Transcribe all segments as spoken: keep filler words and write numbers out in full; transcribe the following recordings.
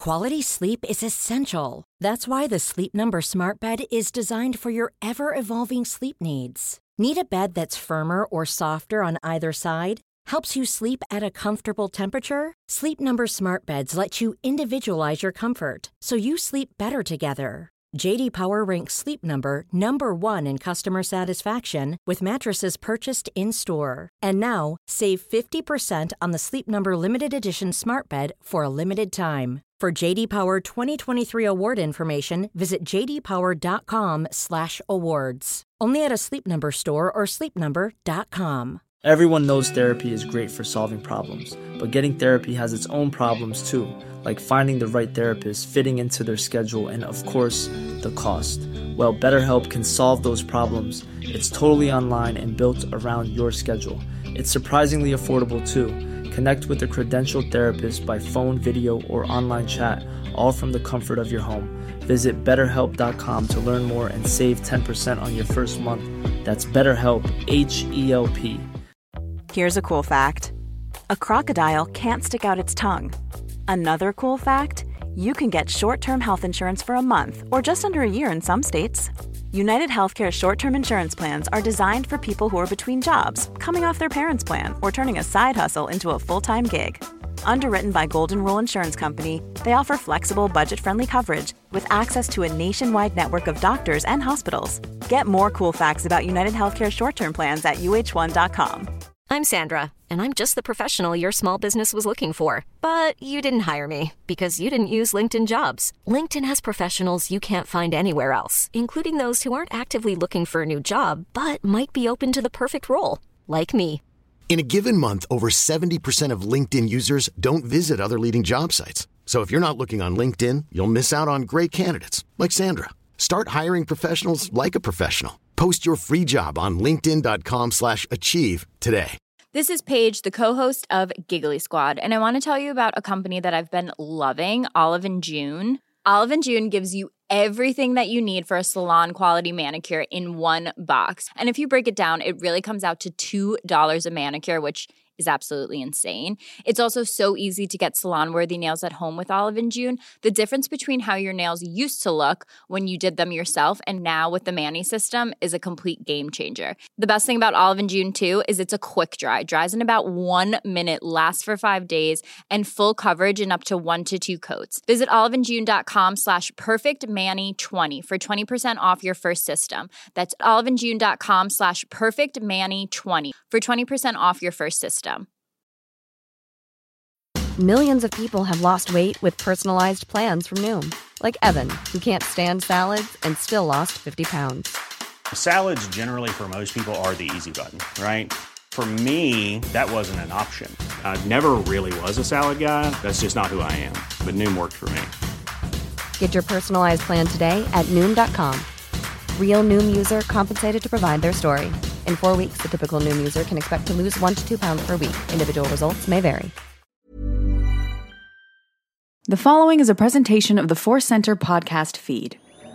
Quality sleep is essential. That's why the Sleep Number Smart Bed is designed for your ever-evolving sleep needs. Need a bed that's firmer or softer on either side? Helps you sleep at a comfortable temperature? Sleep Number Smart Beds let you individualize your comfort, so you sleep better together. J D Power ranks Sleep Number number one in customer satisfaction with mattresses purchased in-store. And now, save fifty percent on the Sleep Number Limited Edition Smart Bed for a limited time. For J D Power twenty twenty-three award information, visit j d power dot com slash awards. Only at a Sleep Number store or sleep number dot com. Everyone knows therapy is great for solving problems, but getting therapy has its own problems too, like finding the right therapist, fitting into their schedule, and of course, the cost. Well, BetterHelp can solve those problems. It's totally online and built around your schedule. It's surprisingly affordable too. Connect with a credentialed therapist by phone, video, or online chat, all from the comfort of your home. Visit better help dot com to learn more and save ten percent on your first month. That's BetterHelp, H E L P. Here's a cool fact. A crocodile can't stick out its tongue. Another cool fact, you can get short-term health insurance for a month or just under a year in some states. United Healthcare short-term insurance plans are designed for people who are between jobs, coming off their parents' plan, or turning a side hustle into a full-time gig. Underwritten by Golden Rule Insurance Company, they offer flexible, budget-friendly coverage with access to a nationwide network of doctors and hospitals. Get more cool facts about United Healthcare short-term plans at u h one dot com. I'm Sandra, and I'm just the professional your small business was looking for. But you didn't hire me because you didn't use LinkedIn Jobs. LinkedIn has professionals you can't find anywhere else, including those who aren't actively looking for a new job, but might be open to the perfect role, like me. In a given month, over seventy percent of LinkedIn users don't visit other leading job sites. So if you're not looking on LinkedIn, you'll miss out on great candidates like Sandra. Start hiring professionals like a professional. Post your free job on linkedin dot com slash achieve today. This is Paige, the co-host of Giggly Squad, and I want to tell you about a company that I've been loving, Olive and June. Olive and June gives you everything that you need for a salon-quality manicure in one box. And if you break it down, it really comes out to two dollars a manicure, which is absolutely insane. It's also so easy to get salon-worthy nails at home with Olive and June. The difference between how your nails used to look when you did them yourself and now with the Mani system is a complete game changer. The best thing about Olive and June, too, is it's a quick dry. Dries in about one minute, lasts for five days, and full coverage in up to one to two coats. Visit olive and june dot com slash perfect mani twenty for twenty percent off your first system. That's olive and june dot com slash perfect mani twenty for twenty percent off your first system. Millions of people have lost weight with personalized plans from Noom. Like Evan, who can't stand salads and still lost fifty pounds. Salads generally for most people are the easy button, right? For me, that wasn't an option. I never really was a salad guy. That's just not who I am. But Noom worked for me. Get your personalized plan today at Noom dot com. Real Noom user compensated to provide their story. In four weeks, the typical Noom user can expect to lose one to two pounds per week. Individual results may vary. The following is a presentation of the Force Center podcast feed.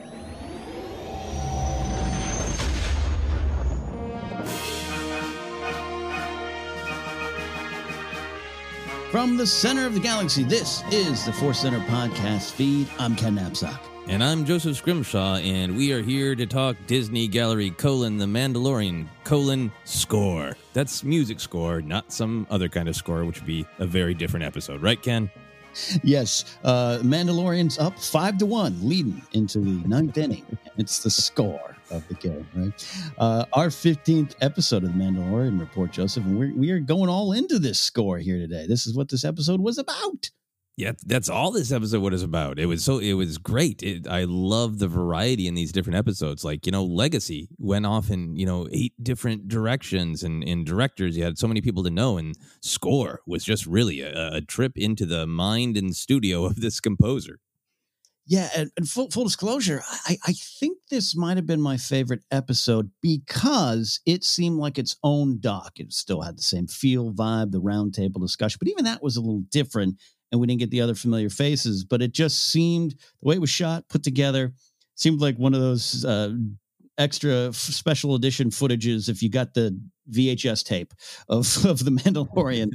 From the center of the galaxy, this is the Force Center podcast feed. I'm Ken Knapsack. And I'm Joseph Scrimshaw, and we are here to talk Disney Gallery, colon, The Mandalorian, colon, score. That's music score, not some other kind of score, which would be a very different episode. Right, Ken? Yes. Uh, Mandalorian's up five to one, leading into the ninth inning. It's the score of the game, right? Uh, our fifteenth episode of the Mandalorian Report, Joseph, and we're, we are going all into this score here today. This is what this episode was about. Yeah, that's all this episode was about. It was so it was great. It, I love the variety in these different episodes. Like, you know, Legacy went off in, you know, eight different directions and, and directors. You had so many people to know, and Score was just really a, a trip into the mind and studio of this composer. Yeah, and, and full, full disclosure, I, I think this might have been my favorite episode because it seemed like its own doc. It still had the same feel, vibe, the round table discussion, but even that was a little different. And we didn't get the other familiar faces, but it just seemed, the way it was shot, put together, seemed like one of those uh, extra f- special edition footages if you got the V H S tape of, of The Mandalorian.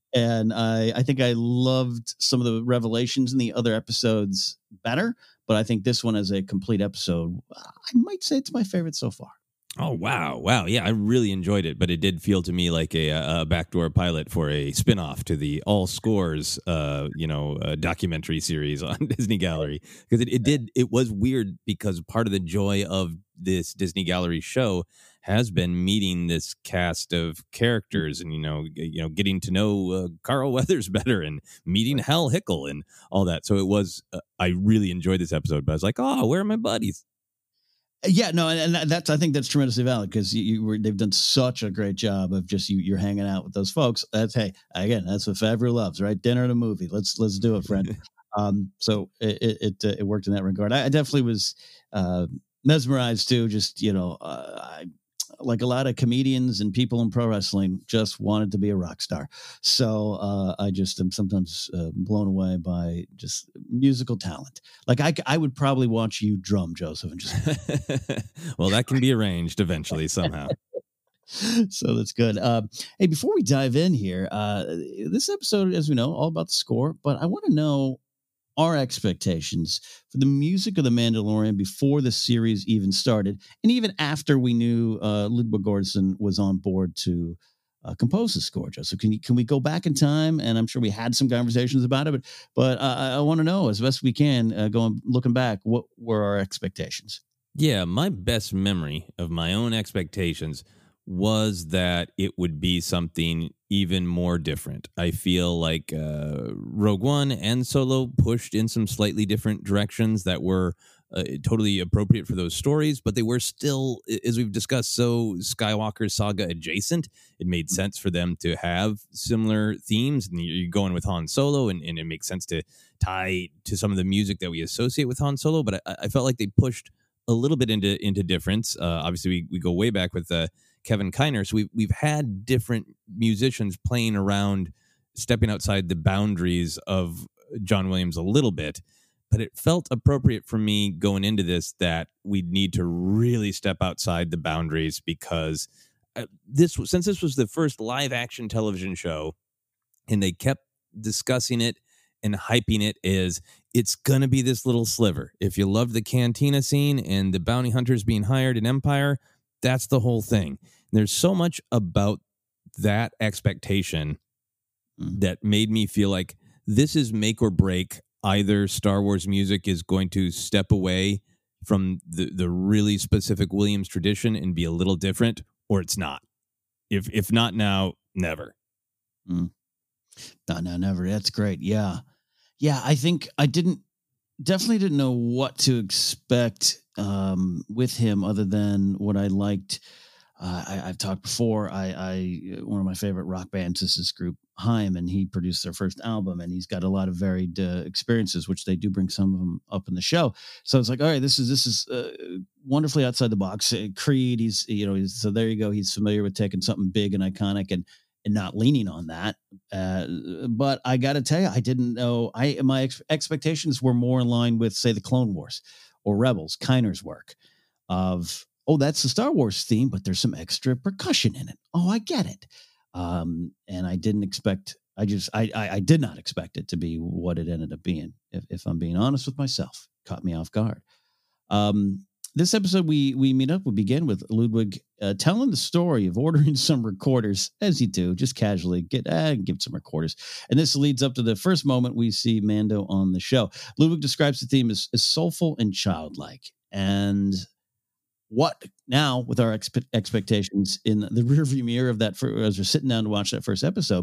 And I, I think I loved some of the revelations in the other episodes better, but I think this one as a complete episode, I might say it's my favorite so far. Oh, wow. Wow. Yeah, I really enjoyed it, but it did feel to me like a, a backdoor pilot for a spinoff to the All Scores, uh, you know, uh, documentary series on Disney Gallery. Because it, it did, it was weird because part of the joy of this Disney Gallery show has been meeting this cast of characters and, you know, you know, getting to know uh, Carl Weathers better and meeting Hal Hickel and all that. So it was, uh, I really enjoyed this episode, but I was like, oh, where are my buddies? Yeah, no, and that's I think that's tremendously valid because you, you were they've done such a great job of just you you're hanging out with those folks. That's hey again, that's what Favreau loves, right? Dinner and a movie. Let's let's do it, friend. um, so it it it, uh, it worked in that regard. I, I definitely was uh, mesmerized too. Just you know, uh, I, like a lot of comedians and people in pro wrestling, just wanted to be a rock star. So uh, I just am sometimes uh, blown away by just musical talent. Like I, I would probably watch you drum, Joseph, and just. Well, that can be arranged eventually somehow. So that's good. Uh, hey, before we dive in here, uh, this episode, as we know, all about the score, but I want to know our expectations for the music of The Mandalorian before the series even started, and even after we knew uh, Ludwig Göransson was on board to uh, compose the score. So can you, can we go back in time? And I'm sure we had some conversations about it, but but uh, I, I want to know as best we can, uh, going looking back, what were our expectations? Yeah, my best memory of my own expectations was that it would be something even more different. I feel like uh, Rogue One and Solo pushed in some slightly different directions that were uh, totally appropriate for those stories, but they were still, as we've discussed, so Skywalker saga adjacent. It made sense for them to have similar themes, and you're going with Han Solo, and, and it makes sense to tie to some of the music that we associate with Han Solo, but I, I felt like they pushed a little bit into into difference. Uh, obviously, we, we go way back with uh, Kevin Kiner, so we've, we've had different musicians playing around, stepping outside the boundaries of John Williams a little bit, but it felt appropriate for me going into this that we'd need to really step outside the boundaries because uh, this since this was the first live-action television show, and they kept discussing it and hyping it as it's going to be this little sliver. If you love the cantina scene and the bounty hunters being hired in Empire, that's the whole thing. There's so much about that expectation mm. that made me feel like this is make or break. Either Star Wars music is going to step away from the, the really specific Williams tradition and be a little different, or it's not. If if not now, never. Mm. No, no, never. That's great. Yeah. Yeah, I think I didn't, definitely didn't know what to expect um, with him other than what I liked. Uh, I, I've talked before. I, I one of my favorite rock bands is this group Haim, and he produced their first album, and he's got a lot of varied uh, experiences, which they do bring some of them up in the show. So it's like, all right, this is this is uh, wonderfully outside the box. Uh, Creed, he's you know, he's, so there you go. He's familiar with taking something big and iconic and and not leaning on that. Uh, but I got to tell you, I didn't know. I my ex- expectations were more in line with, say, the Clone Wars or Rebels, Kiner's work of. Oh, that's the Star Wars theme, but there's some extra percussion in it. Oh, I get it. Um, and I didn't expect, I just, I, I, I did not expect it to be what it ended up being. If, if I'm being honest with myself, caught me off guard. Um, this episode, we, we meet up, we begin with Ludwig uh, telling the story of ordering some recorders, as you do, just casually get, uh, give some recorders. And this leads up to the first moment we see Mando on the show. Ludwig describes the theme as, as soulful and childlike. And what now with our expe- expectations in the rearview mirror of that, for, as we're sitting down to watch that first episode,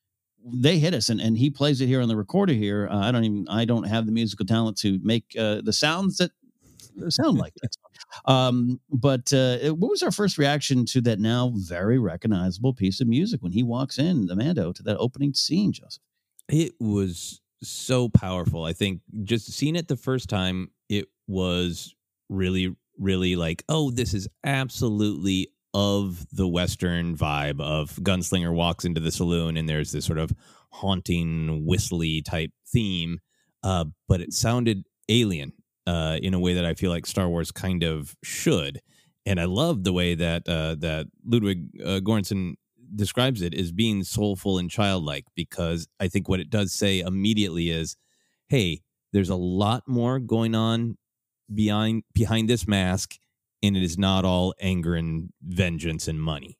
they hit us, and, and he plays it here on the recorder here. Uh, I don't even, I don't have the musical talent to make uh, the sounds that sound like that. Um, but uh, what was our first reaction to that now very recognizable piece of music when he walks in, the Mando, to that opening scene, Joseph? It was so powerful. I think just seeing it the first time, it was really really like, oh, this is absolutely of the Western vibe of Gunslinger walks into the saloon and there's this sort of haunting, whistly type theme. Uh, but it sounded alien uh, in a way that I feel like Star Wars kind of should. And I love the way that uh, that Ludwig uh, Göransson describes it as being soulful and childlike, because I think what it does say immediately is, hey, there's a lot more going on behind behind this mask, and it is not all anger and vengeance and money.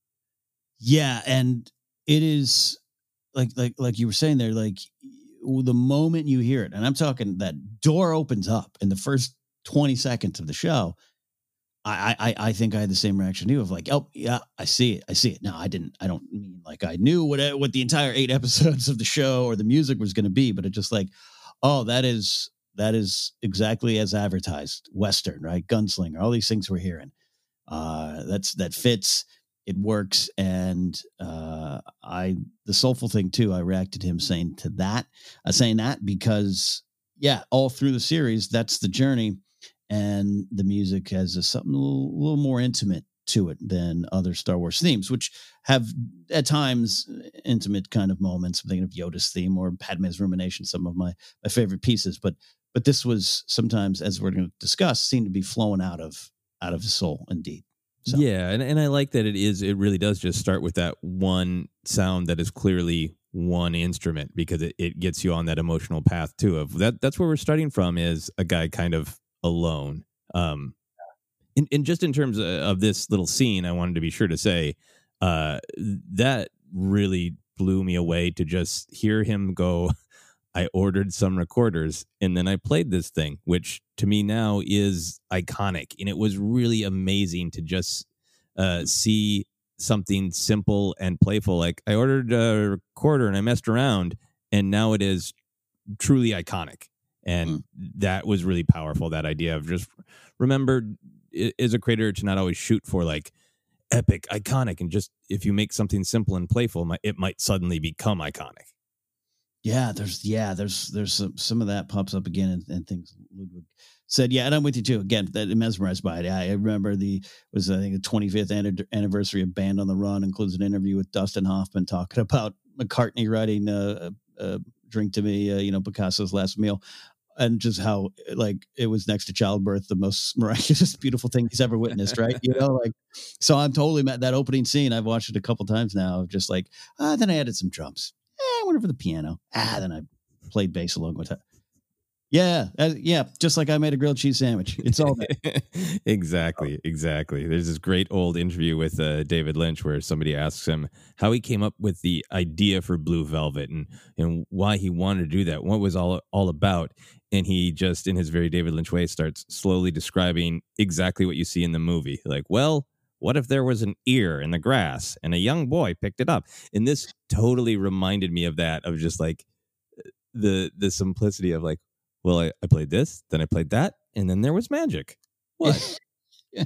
Yeah, and it is like like like you were saying there, like the moment you hear it, and I'm talking that door opens up in the first twenty seconds of the show. I, I I think I had the same reaction to you of like, oh yeah, I see it, I see it. No, I didn't. I don't mean like I knew what what the entire eight episodes of the show or the music was going to be, but it just like, oh, that is that is exactly as advertised. Western, right? Gunslinger, all these things we're hearing. Uh, that's that fits. It works, and uh, I the soulful thing too. I reacted to him saying to that, uh, saying that because yeah, all through the series, that's the journey. And the music has a, something a little, little more intimate to it than other Star Wars themes, which have at times intimate kind of moments. I'm thinking of Yoda's theme or Padme's Rumination, some of my, my favorite pieces. But but this was sometimes, as we're going to discuss, seemed to be flowing out of out of his soul, indeed. So. Yeah, and, and I like that it is. It really does just start with that one sound that is clearly one instrument, because it, it gets you on that emotional path too. Of that, that's where we're starting from, is a guy kind of alone. Um, and, and just in terms of, of this little scene, I wanted to be sure to say uh, that really blew me away to just hear him go, I ordered some recorders and then I played this thing, which to me now is iconic. And it was really amazing to just uh, see something simple and playful. Like, I ordered a recorder and I messed around, and now it is truly iconic. And mm. that was really powerful, that idea of just remember, as a creator, to not always shoot for like epic, iconic, and just if you make something simple and playful, it might suddenly become iconic. Yeah, there's yeah, there's there's some, some of that pops up again, and, and things Ludwig said. Yeah, and I'm with you too. Again, that mesmerized by it. I remember the was I think the twenty-fifth anniversary of Band on the Run includes an interview with Dustin Hoffman talking about McCartney writing uh, uh, "Drink to Me," uh, you know, Picasso's Last Meal. And just how, like, it was next to childbirth, the most miraculous, beautiful thing he's ever witnessed, right? You know, like, so I'm totally met that opening scene. I've watched it a couple times now, just like, ah, then I added some drums. Eh, I went over the piano. Ah, then I played bass along with it. Yeah, uh, yeah, just like I made a grilled cheese sandwich. It's all there. Exactly, exactly. There's this great old interview with uh, David Lynch where somebody asks him how he came up with the idea for Blue Velvet and and why he wanted to do that, what was all all about. And he just, in his very David Lynch way, starts slowly describing exactly what you see in the movie. Like, well, what if there was an ear in the grass and a young boy picked it up? And this totally reminded me of that, of just like the the simplicity of like, well, I, I played this, then I played that, and then there was magic. What? Yeah.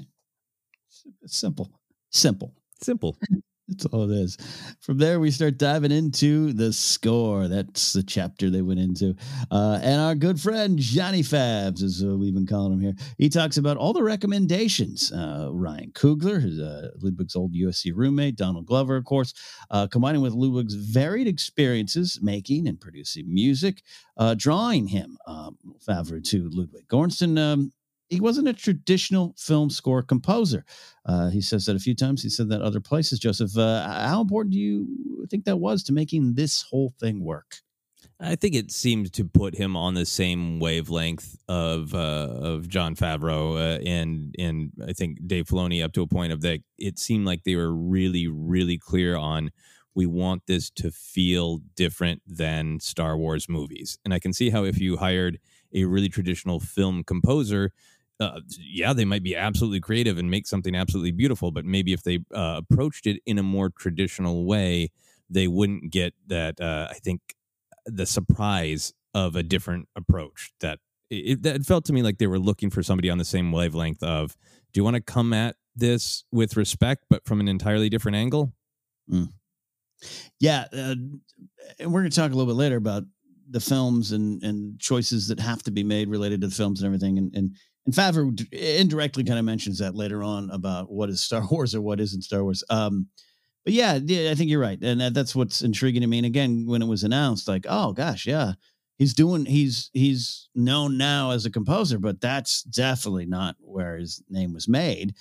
Simple. Simple. Simple. That's all it is. From there, we start diving into the score. That's the chapter they went into. Uh, and our good friend, Johnny Fabs, as uh, we've been calling him here, he talks about all the recommendations. Uh, Ryan Coogler, his, uh, Ludwig's old U S C roommate, Donald Glover, of course, uh, combining with Ludwig's varied experiences making and producing music, uh, drawing him, um, Favreau, to Ludwig Göransson. Um, He wasn't a traditional film score composer. Uh, he says that a few times. He said that other places. Joseph, uh, how important do you think that was to making this whole thing work? I think it seemed to put him on the same wavelength of uh, of Jon Favreau uh, and and I think Dave Filoni, up to a point of that. It seemed like they were really, really clear on, we want this to feel different than Star Wars movies. And I can see how if you hired a really traditional film composer, Uh, yeah, they might be absolutely creative and make something absolutely beautiful, but maybe if they uh, approached it in a more traditional way, they wouldn't get that, uh, I think, the surprise of a different approach. That it, that felt to me like they were looking for somebody on the same wavelength of, do you want to come at this with respect, but from an entirely different angle? Mm. Yeah, uh, and we're going to talk a little bit later about the films and, and choices that have to be made related to the films and everything. And, and, and Favreau indirectly kind of mentions that later on about what is Star Wars or what isn't Star Wars. Um, but yeah, yeah, I think you're right. And that, that's what's intriguing to me. And again, when it was announced, like, oh gosh, yeah, he's doing, he's, he's known now as a composer, but that's definitely not where his name was made.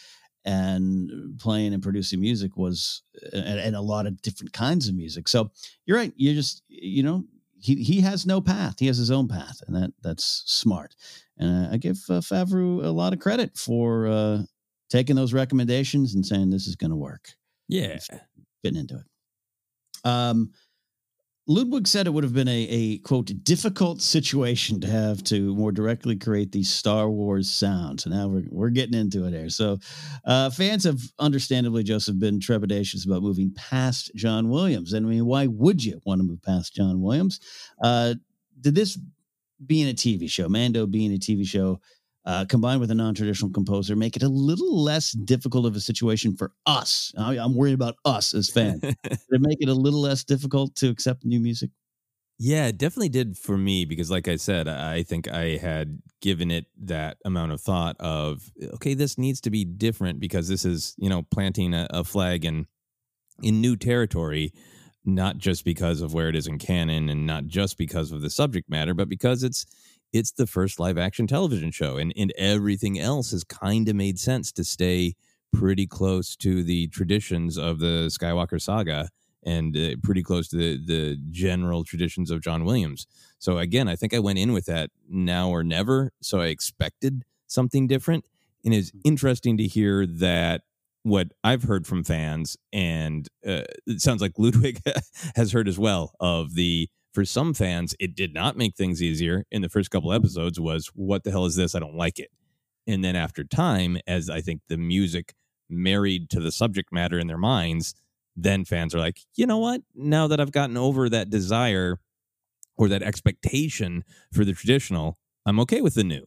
and playing and producing music was, and, and a lot of different kinds of music. So you're right. You're just, you know, he, he has no path. He has his own path, and that that's smart. And I give uh, Favreau a lot of credit for uh, taking those recommendations and saying this is going to work. Yeah. Fitting into it. Um, Ludwig said it would have been a, a, quote, difficult situation to have to more directly create these Star Wars sounds. And now we're, we're getting into it here. So uh, fans have understandably, Joseph, been trepidatious about moving past John Williams. And I mean, why would you want to move past John Williams? Uh, did this being a T V show, Mando being a T V show, Uh, combined with a non-traditional composer, make it a little less difficult of a situation for us? I, I'm worried about us as fans. Did it make it a little less difficult to accept new music? Yeah, it definitely did for me because, like I said, I think I had given it that amount of thought of, okay, this needs to be different because this is, you know, planting a, a flag in in new territory, not just because of where it is in canon and not just because of the subject matter, but because it's It's the first live action television show, and, and everything else has kind of made sense to stay pretty close to the traditions of the Skywalker saga and uh, pretty close to the, the general traditions of John Williams. So again, I think I went in with that now or never. So I expected something different. And it's interesting to hear that what I've heard from fans, and uh, it sounds like Ludwig has heard as well, of the, for some fans, it did not make things easier in the first couple episodes was, what the hell is this? I don't like it. And then after time, as I think the music married to the subject matter in their minds, then fans are like, you know what? Now that I've gotten over that desire or that expectation for the traditional, I'm okay with the new.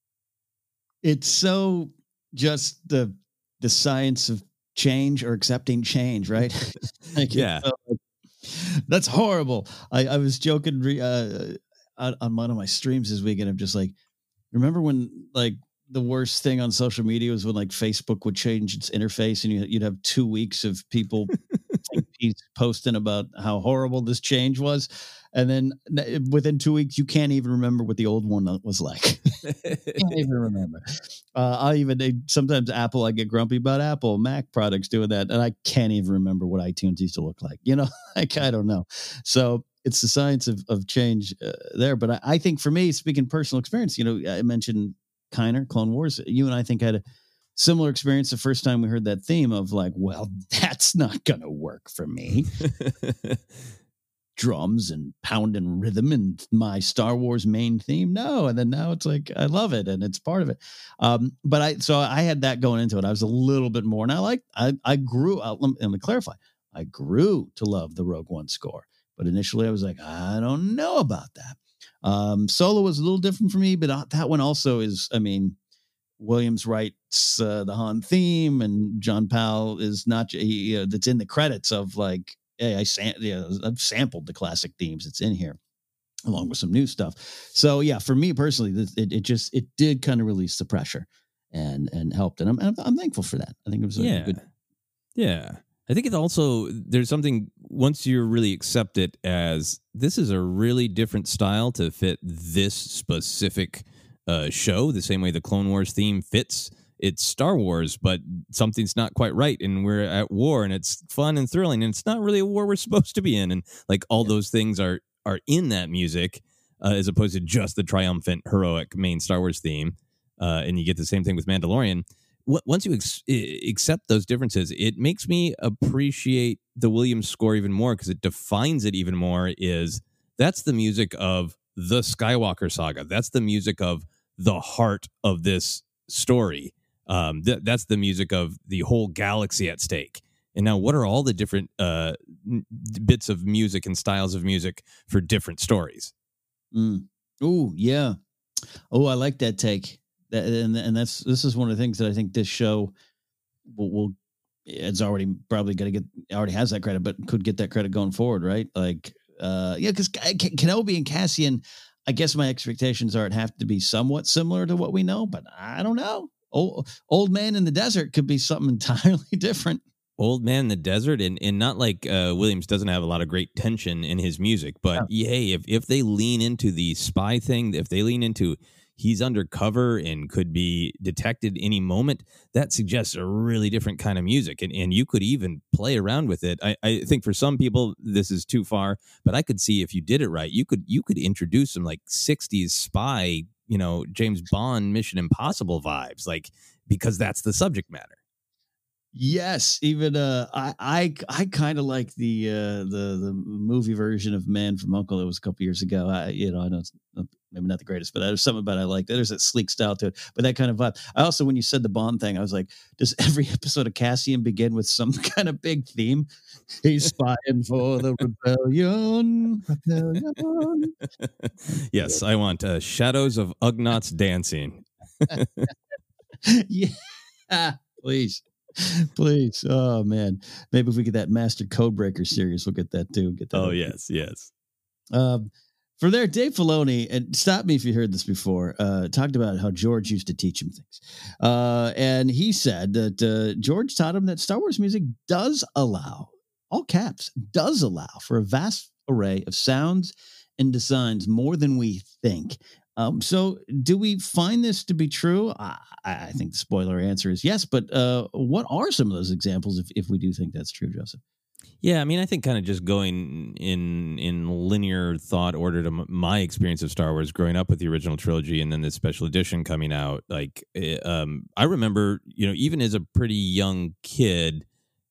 It's so just the the science of change or accepting change, right? Like, yeah. So, that's horrible. I, I was joking uh, on, on one of my streams this weekend. I'm just like, remember when like the worst thing on social media was when like Facebook would change its interface and you, you'd have two weeks of people posting about how horrible this change was. And then within two weeks, you can't even remember what the old one was like. Can't even remember. Uh, I even they, sometimes Apple, I get grumpy about Apple Mac products doing that, and I can't even remember what iTunes used to look like. You know, like I don't know. So it's the science of of change uh, there. But I, I think for me, speaking personal experience, you know, I mentioned Kiner, Clone Wars. You and I think had a similar experience the first time we heard that theme of like, well, that's not going to work for me. Drums and pounding rhythm and my Star Wars main theme. No. And then now it's like, I love it. And it's part of it. Um, but I, so I had that going into it. I was a little bit more, and I like, I, I grew out. Let me, let me clarify. I grew to love the Rogue One score, but initially I was like, I don't know about that. Um, Solo was a little different for me, but that one also is, I mean, Williams writes uh, the Han theme, and John Powell is not, he, uh, that's in the credits of like, hey, I sam- yeah, I've sampled the classic themes. It's in here along with some new stuff. So yeah, for me personally, it, it just, it did kind of release the pressure and, and helped. And I'm, I'm, I'm thankful for that. I think it was a yeah. good. Yeah. I think it also, there's something, once you really accept it as this is a really different style to fit this specific uh, show, the same way the Clone Wars theme fits. It's Star Wars, but something's not quite right, and we're at war, and it's fun and thrilling, and it's not really a war we're supposed to be in, and like all those things are are in that music, uh, as opposed to just the triumphant, heroic main Star Wars theme. Uh, and you get the same thing with Mandalorian. W- once you ex- accept those differences, it makes me appreciate the Williams score even more because it defines it even more. Is that's the music of the Skywalker saga. That's the music of the heart of this story. Um, th- that's the music of the whole galaxy at stake. And now what are all the different uh, n- bits of music and styles of music for different stories? Mm. Oh, yeah. Oh, I like that take. That, and and that's this is one of the things that I think this show will, will it's already probably going to get, already has that credit, but could get that credit going forward, right? Like, uh, yeah, because Kenobi and Cassian, I guess my expectations are it have to be somewhat similar to what we know, but I don't know. Old, old Man in the Desert could be something entirely different. Old Man in the Desert, and, and not like uh, Williams doesn't have a lot of great tension in his music, but yeah. hey, if, if they lean into the spy thing, if they lean into he's undercover and could be detected any moment, that suggests a really different kind of music. And, and you could even play around with it. I, I think for some people, this is too far, but I could see if you did it right, you could you could introduce some like sixties spy, you know, James Bond, Mission Impossible vibes, like, because that's the subject matter. Yes, even uh, I I I kind of like the uh, the the movie version of Man from U N C L E. It was a couple years ago. I you know I know it's maybe not the greatest, but there's something about it I like. There's that sleek style to it, but that kind of vibe. I also, when you said the Bond thing, I was like, does every episode of Cassian begin with some kind of big theme? He's spying for the rebellion. rebellion. Yes, I want uh, Shadows of Ugnaughts dancing. Yeah, please. Please. Oh man. Maybe if we get that Master Codebreaker series, we'll get that too. Get that. Oh, yes, yes. Um, for there, Dave Filoni, and stop me if you heard this before, uh, talked about how George used to teach him things. Uh, and he said that uh, George taught him that Star Wars music does allow, all caps, does allow for a vast array of sounds and designs more than we think. Um, so do we find this to be true? I, I think the spoiler answer is yes, but uh, what are some of those examples if, if we do think that's true, Joseph? Yeah, I mean, I think kind of just going in in linear thought order to m- my experience of Star Wars growing up with the original trilogy and then the special edition coming out, like um, I remember, you know, even as a pretty young kid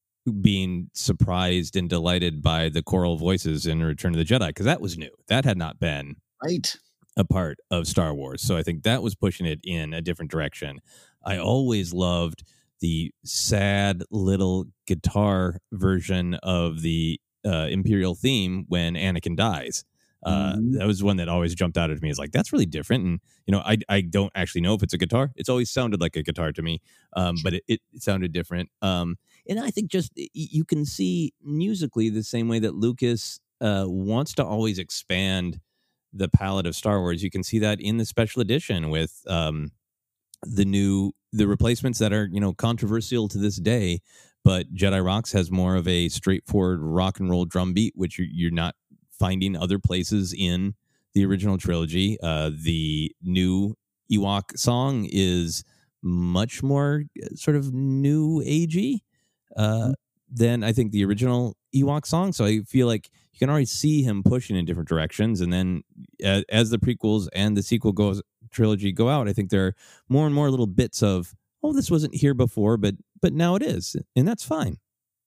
being surprised and delighted by the choral voices in Return of the Jedi, because that was new. That had not been right. a part of Star Wars. So I think that was pushing it in a different direction. I always loved the sad little guitar version of the uh, Imperial theme when Anakin dies. Uh, mm-hmm. That was one that always jumped out at me as like, that's really different. And, you know, I I don't actually know if it's a guitar. It's always sounded like a guitar to me, um, but it, it sounded different. Um, and I think just you can see musically the same way that Lucas uh, wants to always expand the palette of Star Wars. You can see that in the special edition with um, the new the replacements that are, you know, controversial to this day. But Jedi Rocks has more of a straightforward rock and roll drum beat, which you're, you're not finding other places in the original trilogy. Uh, the new Ewok song is much more sort of new agey uh, mm-hmm. than I think the original Ewok song. So I feel like you can already see him pushing in different directions. And then as, as the prequels and the sequel goes trilogy go out, I think there are more and more little bits of, oh, this wasn't here before, but but now it is. And that's fine.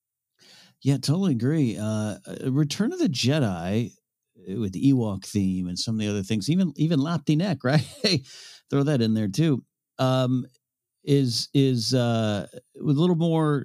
Yeah, totally agree. Uh, Return of the Jedi with the Ewok theme and some of the other things, even even Lapti Nek, right? Hey, throw that in there too. Um, is is uh, with a little more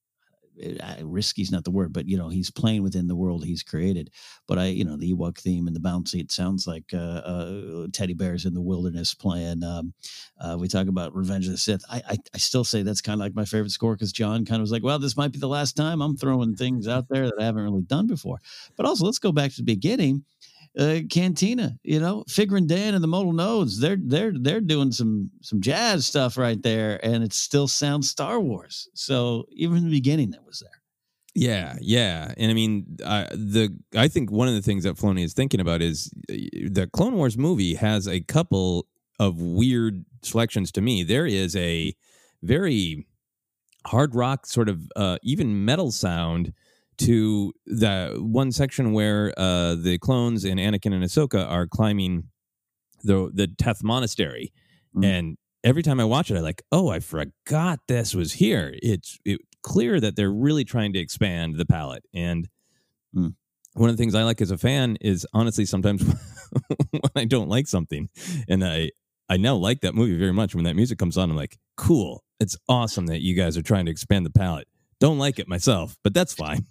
uh, risky is not the word, but you know, he's playing within the world he's created. But I, you know, the Ewok theme and the bouncy, it sounds like uh, uh, teddy bears in the wilderness playing. Um, uh, we talk about Revenge of the Sith. I, I, I still say that's kind of like my favorite score because John kind of was like, well, this might be the last time I'm throwing things out there that I haven't really done before. But also, let's go back to the beginning. Uh, Cantina, you know, Figrin and Dan and the Modal Nodes, they're they're they're doing some some jazz stuff right there, and it still sounds Star Wars. So even in the beginning, that was there. Yeah, yeah, and I mean, uh, the I think one of the things that Filoni is thinking about is the Clone Wars movie has a couple of weird selections to me. There is a very hard rock sort of uh, even metal sound to the one section where uh, the clones and Anakin and Ahsoka are climbing the the Teth Monastery. Mm. And every time I watch it, I like, oh, I forgot this was here. It's it, clear that they're really trying to expand the palette. And mm. one of the things I like as a fan is honestly sometimes when I don't like something, and I, I now like that movie very much, when that music comes on, I'm like, cool. It's awesome that you guys are trying to expand the palette. Don't like it myself, but that's fine.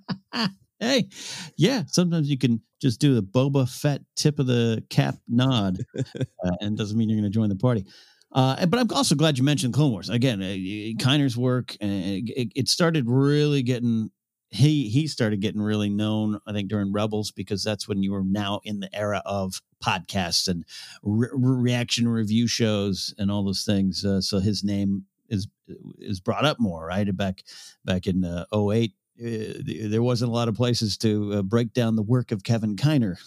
Hey, yeah, sometimes you can just do the Boba Fett tip of the cap nod, uh, and doesn't mean you're going to join the party. Uh, but I'm also glad you mentioned Clone Wars. Again, uh, Kiner's work, uh, it, it started really getting, he he started getting really known, I think, during Rebels, because that's when you were now in the era of podcasts and re- reaction review shows and all those things. Uh, so his name is is brought up more, right? Back, back in uh, oh eight. Uh, there wasn't a lot of places to uh, break down the work of Kevin Kiner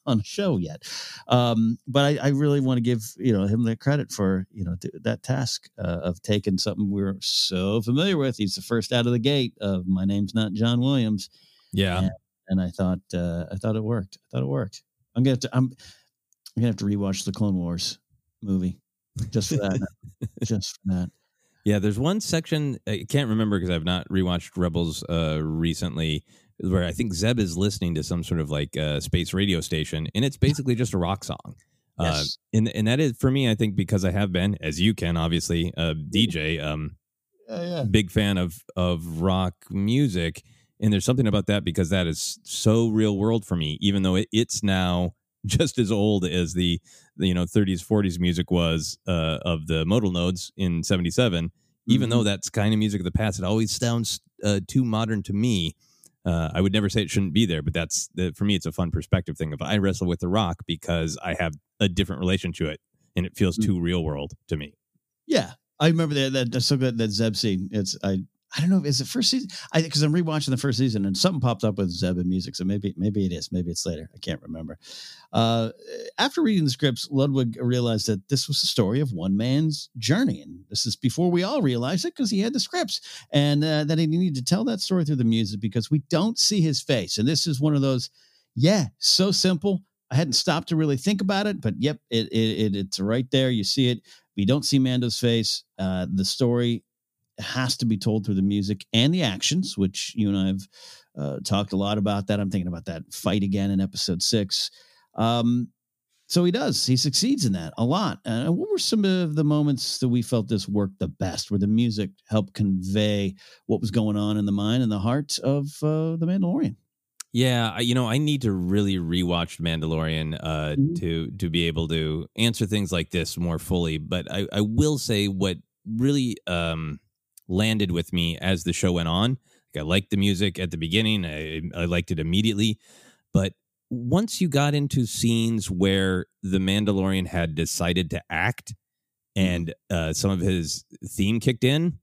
on a show yet. Um, but I, I really want to give, you know, him the credit for, you know, th- that task uh, of taking something we're so familiar with. He's the first out of the gate of My Name's Not John Williams. Yeah. And, and I thought, uh, I thought it worked. I thought it worked. I'm going to, I'm, I'm going to have to rewatch the Clone Wars movie just for that. just for that. Yeah, there's one section, I can't remember because I've not rewatched Rebels uh, recently, where I think Zeb is listening to some sort of like uh, space radio station, and it's basically just a rock song. Yes. Uh, and and that is, for me, I think, because I have been, as you can, obviously, a D J, um, yeah, yeah. big fan of, of rock music. And there's something about that because that is so real world for me, even though it, it's now just as old as the, the you know thirties, forties music was uh, of the modal nodes in seventy-seven. Even mm-hmm. though that's kind of music of the past, it always sounds uh, too modern to me. Uh, I would never say it shouldn't be there, but that's the, for me, it's a fun perspective thing. If I wrestle with the rock because I have a different relation to it, and it feels mm-hmm. too real world to me. Yeah, I remember that. that that's so good. That Zeb scene. It's I. I don't know if it's the first season. I because I'm rewatching the first season and something popped up with Zeb and music. So maybe maybe it is. Maybe it's later. I can't remember. Uh, after reading the scripts, Ludwig realized that this was the story of one man's journey, and this is before we all realized it because he had the scripts, and uh, that he needed to tell that story through the music because we don't see his face. And this is one of those, yeah, so simple. I hadn't stopped to really think about it, but yep, it, it, it it's right there. You see it. We don't see Mando's face. Uh, the story has to be told through the music and the actions, which you and I have uh, talked a lot about that. I'm thinking about that fight again in episode six. Um, so he does. He succeeds in that a lot. And uh, what were some of the moments that we felt this worked the best, where the music helped convey what was going on in the mind and the heart of uh, the Mandalorian? Yeah, I, you know, I need to really rewatch Mandalorian uh, mm-hmm. to to be able to answer things like this more fully. But I, I will say what really um, landed with me as the show went on. Like, I liked the music at the beginning. I, I liked it immediately. But once you got into scenes where the Mandalorian had decided to act and uh, some of his theme kicked in,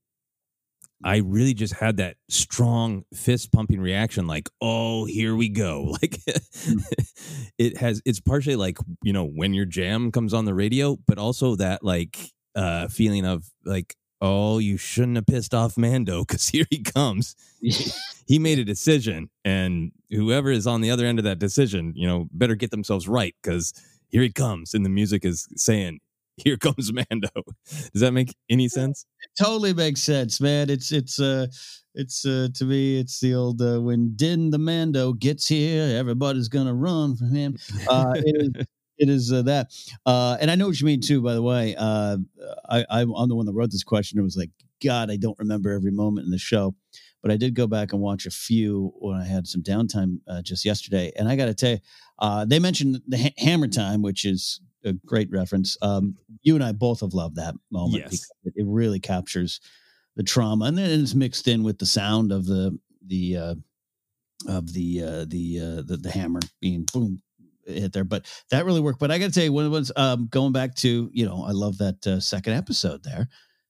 I really just had that strong fist pumping reaction, like, oh, here we go. Like it has, it's partially like, you know, when your jam comes on the radio, but also that like uh, feeling of like, oh, you shouldn't have pissed off Mando because here he comes. He made a decision, and whoever is on the other end of that decision, you know, better get themselves right because here he comes. And the music is saying, here comes Mando. Does that make any sense? It totally makes sense, man. It's, it's, uh, it's, uh, to me, it's the old, uh, when Din the Mando gets here, everybody's going to run from him. Uh, it is, It is uh, that. Uh, and I know what you mean, too, by the way. Uh, I, I'm the one that wrote this question. It was like, God, I don't remember every moment in the show. But I did go back and watch a few when I had some downtime uh, just yesterday. And I got to tell you, uh, they mentioned the ha- hammer time, which is a great reference. Um, you and I both have loved that moment. Yes. Because it, it really captures the trauma. And then it's mixed in with the sound of the the uh, of the uh, the, uh, the the hammer being boom. Hit there, but that really worked. But I got to tell you, when it was um, going back to, you know, I love that uh, second episode there,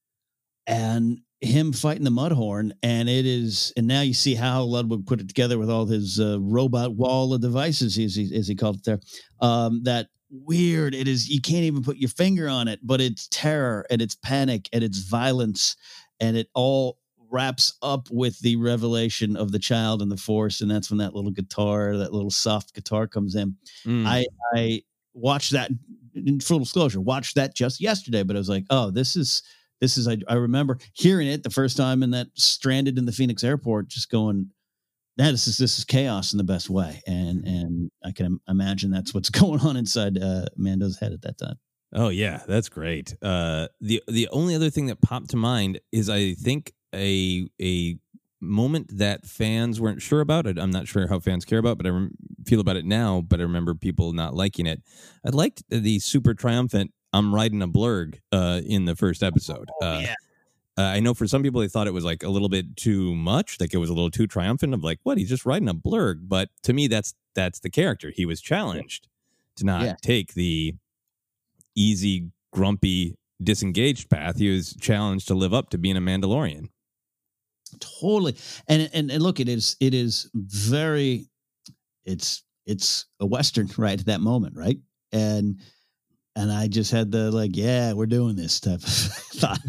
and him fighting the Mudhorn, and it is, and now you see how Ludwig put it together with all his uh, robot wall of devices, as he, as he called it there. Um, that weird, it is. You can't even put your finger on it, but it's terror and it's panic and it's violence, and it all wraps up with the revelation of the child and the Force, and that's when that little guitar, that little soft guitar comes in. Mm. I I watched that, in full disclosure, watched that just yesterday, but I was like, oh, this is this is I, I remember hearing it the first time in that stranded in the Phoenix airport, just going, that this is this is chaos in the best way, and and I can imagine that's what's going on inside uh, Mando's head at that time. Oh yeah, that's great. Uh, the the only other thing that popped to mind is I think. a a moment that fans weren't sure about it. I'm not sure how fans care about, but I rem- feel about it now, but I remember people not liking it. I liked the super triumphant, I'm riding a blurg uh, in the first episode. Oh, uh, yeah. uh, I know for some people, they thought it was like a little bit too much. Like it was a little too triumphant of like, what? He's just riding a blurg. But to me, that's, that's the character. He was challenged to not Yeah. take the easy, grumpy, disengaged path. He was challenged to live up to being a Mandalorian. Totally. And, and and look, it is it is very, it's it's a Western right at that moment, right? And and I just had the like, yeah, we're doing this type of thought.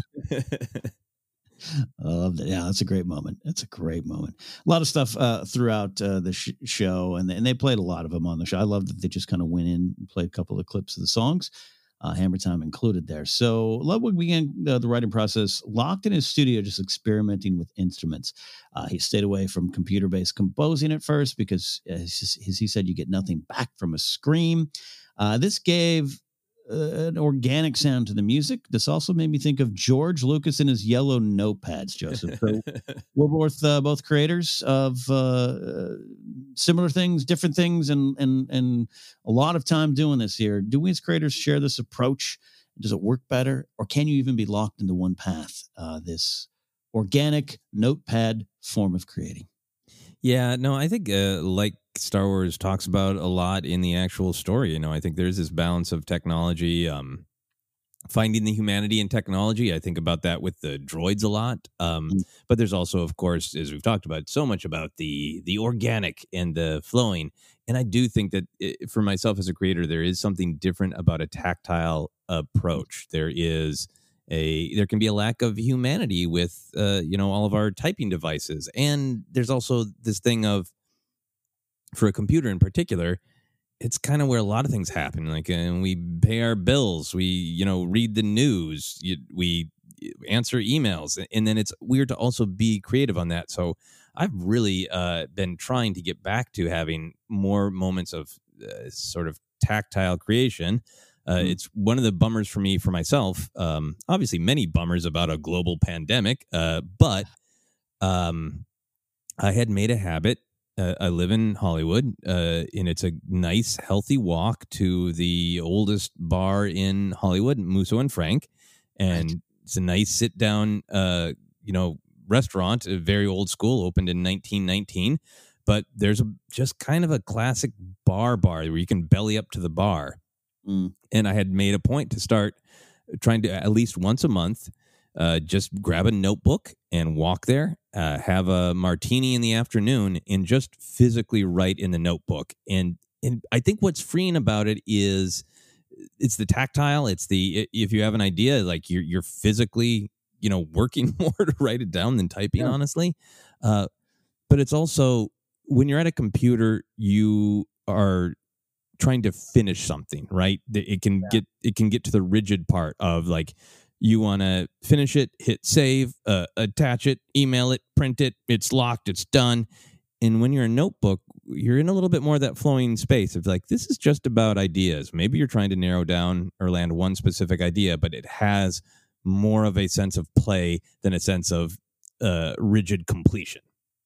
I loved it. Yeah, that's a great moment. That's a great moment. A lot of stuff uh, throughout uh, the sh- show, and, and they played a lot of them on the show. I love that they just kind of went in and played a couple of clips of the songs, uh, Hammer Time included there. So Ludwig began uh, the writing process locked in his studio, just experimenting with instruments. Uh, he stayed away from computer-based composing at first because, uh, just, as he said, you get nothing back from a scream. Uh, this gave Uh, an organic sound to the music. This also made me think of George Lucas and his yellow notepads, Joseph. So we're both uh, both creators of uh, uh, similar things, different things, and and and a lot of time doing this here. Do we as creators share this approach? Does it work better, or can you even be locked into one path? Uh, this organic notepad form of creating. Yeah, no, I think uh, like Star Wars talks about a lot in the actual story. You know, I think there's this balance of technology, um, finding the humanity in technology. I think about that with the droids a lot. Um, mm. But there's also, of course, as we've talked about, so much about the the organic and the flowing. And I do think that it, for myself as a creator, there is something different about a tactile approach. There is a there can be a lack of humanity with uh, you know all of our typing devices, and there's also this thing of, for a computer in particular, it's kind of where a lot of things happen. Like, and uh, we pay our bills, we you know read the news, you, we answer emails, and then it's weird to also be creative on that. So I've really uh, been trying to get back to having more moments of uh, sort of tactile creation. Uh, mm-hmm. It's one of the bummers for me, for myself. Um, obviously, many bummers about a global pandemic, uh, but um, I had made a habit. Uh, I live in Hollywood, uh, and it's a nice, healthy walk to the oldest bar in Hollywood, Musso and Frank, and right. It's a nice sit-down, uh, you know, restaurant, a very old school, opened in nineteen nineteen. But there's a, just kind of a classic bar bar where you can belly up to the bar. Mm. And I had made a point to start trying to at least once a month, uh, just grab a notebook and walk there, uh, have a martini in the afternoon, and just physically write in the notebook. And and I think what's freeing about it is it's the tactile. It's the, if you have an idea, like you're you're physically, you know, working more to write it down than typing, yeah. honestly. Uh, but it's also, when you're at a computer, you are trying to finish something, right? It can yeah. get it can get to the rigid part of like, you want to finish it, hit save, uh, attach it, email it, print it, it's locked, it's done. And when you're a notebook, you're in a little bit more of that flowing space of like, this is just about ideas. Maybe you're trying to narrow down or land one specific idea, but it has more of a sense of play than a sense of uh, rigid completion.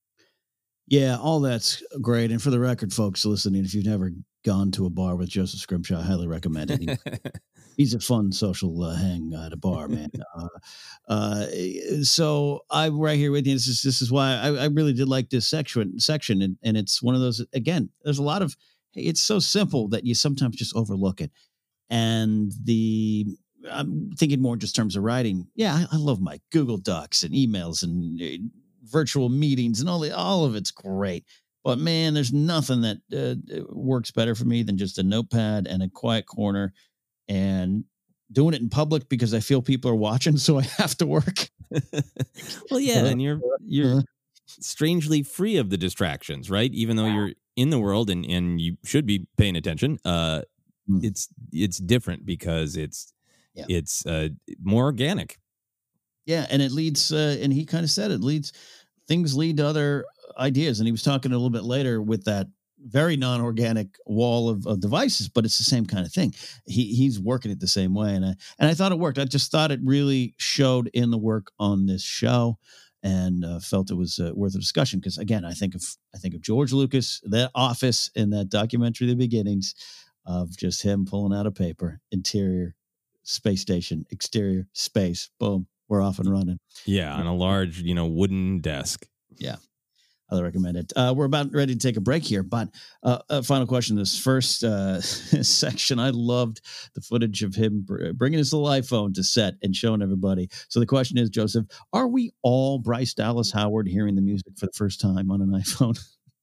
Yeah, all that's great. And for the record, folks listening, if you've never gone to a bar with Joseph Scrimshaw, I highly recommend it. He, he's a fun social uh, hang at a bar, man. Uh, uh, so I'm right here with you. This is this is why I, I really did like this section. Section, and, and it's one of those. Again, there's a lot of. It's so simple that you sometimes just overlook it. And the I'm thinking more just in terms of writing. Yeah, I, I love my Google Docs and emails and uh, virtual meetings and all the, all of it's great. But man, there's nothing that uh, works better for me than just a notepad and a quiet corner and doing it in public because I feel people are watching, so I have to work. Well, yeah, uh, and you're you're uh, strangely free of the distractions, right? Even though you're in the world and, and you should be paying attention, uh, mm. it's it's different because it's yeah. it's uh, more organic. Yeah, and it leads, uh, and he kind of said it leads, things lead to other ideas. And he was talking a little bit later with that very non-organic wall of, of devices, but it's the same kind of thing. He he's working it the same way. And I, and I thought it worked. I just thought it really showed in the work on this show, and uh, felt it was uh, worth a discussion. Because again, I think of, I think of George Lucas, that office in that documentary, The Beginnings, of just him pulling out a paper, interior, space station, exterior, space, boom. We're off and running. Yeah, on a large, you know, wooden desk. Yeah, I recommend it. Uh, we're about ready to take a break here, but uh, a final question. This first uh, section, I loved the footage of him br- bringing his little iPhone to set and showing everybody. So the question is, Joseph, are we all Bryce Dallas Howard hearing the music for the first time on an iPhone?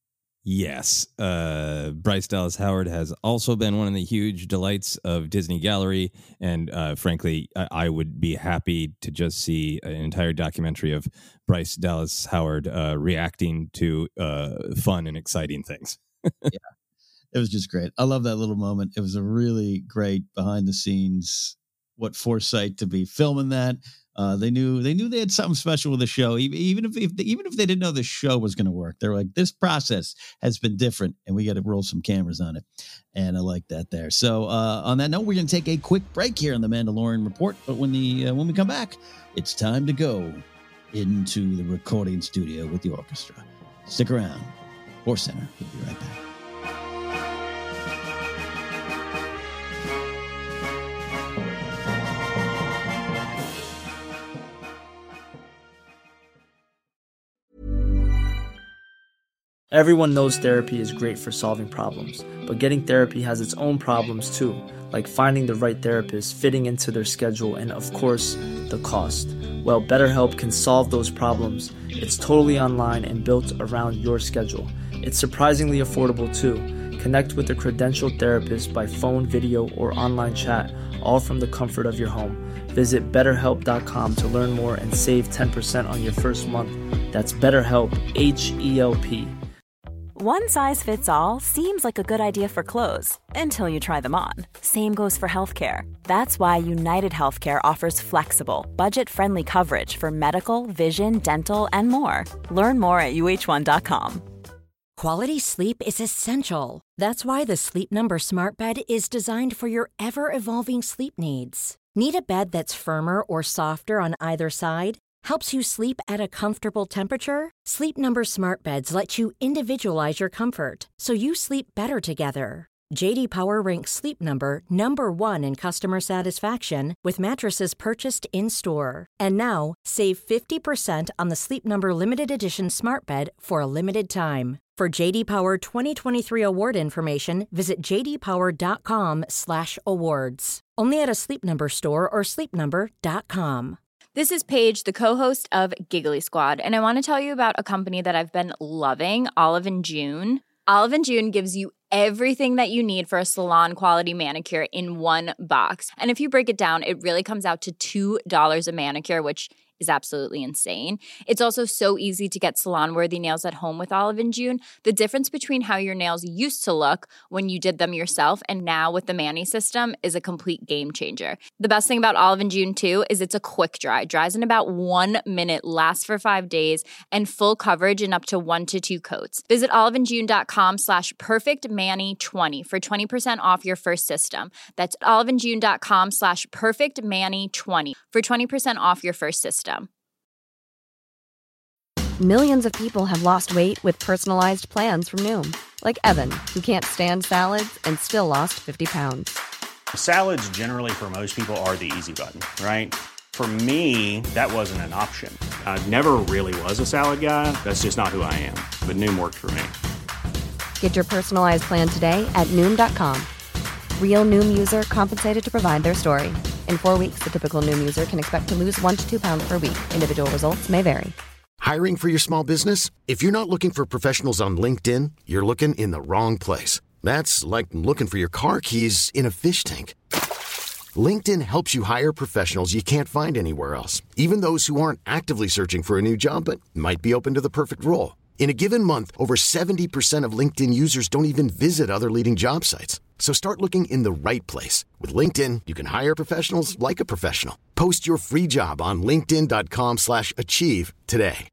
Yes. Uh, Bryce Dallas Howard has also been one of the huge delights of Disney Gallery. And uh, frankly, I, I would be happy to just see an entire documentary of Bryce Dallas Howard uh, reacting to uh, fun and exciting things. Yeah, it was just great. I love that little moment. It was a really great behind the scenes, what foresight to be filming that. Uh, they knew they knew they had something special with the show, even even if, if even if they didn't know the show was going to work. They're like, this process has been different, and we got to roll some cameras on it. And I like that there. So uh, on that note, we're going to take a quick break here on the Mandalorian Report. But when the uh, when we come back, it's time to go into the recording studio with the orchestra. Stick around. Force Center. We'll be right back. Everyone knows therapy is great for solving problems, but getting therapy has its own problems too, like finding the right therapist, fitting into their schedule, and of course, the cost. Well, BetterHelp can solve those problems. It's totally online and built around your schedule. It's surprisingly affordable too. Connect with a credentialed therapist by phone, video, or online chat, all from the comfort of your home. Visit better help dot com to learn more and save ten percent on your first month. That's BetterHelp, H E L P. One size fits all seems like a good idea for clothes until you try them on. Same goes for healthcare. That's why United Healthcare offers flexible, budget-friendly coverage for medical, vision, dental, and more. Learn more at U H one dot com. Quality sleep is essential. That's why the Sleep Number Smart Bed is designed for your ever-evolving sleep needs. Need a bed that's firmer or softer on either side? Helps you sleep at a comfortable temperature? Sleep Number Smart Beds let you individualize your comfort, so you sleep better together. J D Power ranks Sleep Number number one in customer satisfaction with mattresses purchased in-store. And now, save fifty percent on the Sleep Number Limited Edition Smart Bed for a limited time. For J D Power twenty twenty-three award information, visit j d power dot com slash awards. Only at a Sleep Number store or sleep number dot com. This is Paige, the co-host of Giggly Squad, and I want to tell you about a company that I've been loving, Olive and June. Olive and June gives you everything that you need for a salon-quality manicure in one box. And if you break it down, it really comes out to two dollars a manicure, which is absolutely insane. It's also so easy to get salon-worthy nails at home with Olive and June. The difference between how your nails used to look when you did them yourself and now with the Mani system is a complete game changer. The best thing about Olive and June, too, is it's a quick dry. Dries in about one minute, lasts for five days, and full coverage in up to one to two coats. Visit olive and june dot com slash perfect mani twenty for twenty percent off your first system. That's olive and june dot com slash perfect mani twenty for twenty percent off your first system. Millions of people have lost weight with personalized plans from Noom. Like Evan, who can't stand salads and still lost fifty pounds. Salads generally for most people are the easy button, right? For me, that wasn't an option. I never really was a salad guy. That's just not who I am. But Noom worked for me. Get your personalized plan today at Noom dot com. Real Noom user compensated to provide their story. In four weeks, the typical Noom user can expect to lose one to two pounds per week. Individual results may vary. Hiring for your small business? If you're not looking for professionals on LinkedIn, you're looking in the wrong place. That's like looking for your car keys in a fish tank. LinkedIn helps you hire professionals you can't find anywhere else, even those who aren't actively searching for a new job but might be open to the perfect role. In a given month, over seventy percent of LinkedIn users don't even visit other leading job sites. So start looking in the right place. With LinkedIn, you can hire professionals like a professional. Post your free job on linkedin dot com slash achieve today.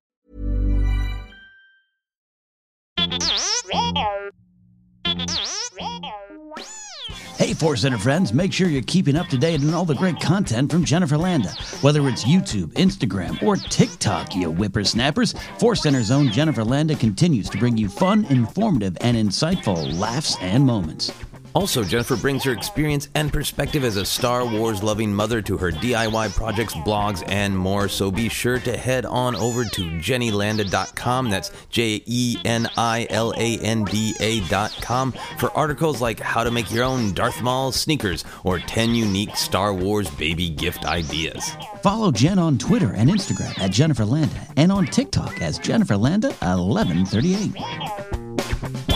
Hey, Force Center friends, make sure you're keeping up to date on all the great content from Jennifer Landa. Whether it's YouTube, Instagram, or TikTok, you whippersnappers, Force Center's own Jennifer Landa continues to bring you fun, informative, and insightful laughs and moments. Also, Jennifer brings her experience and perspective as a Star Wars-loving mother to her D I Y projects, blogs, and more. So be sure to head on over to jenny landa dot com. That's J E N I L A N D A dot com for articles like how to make your own Darth Maul sneakers or ten unique Star Wars baby gift ideas. Follow Jen on Twitter and Instagram at Jennifer Landa and on TikTok as Jennifer Landa eleven thirty-eight.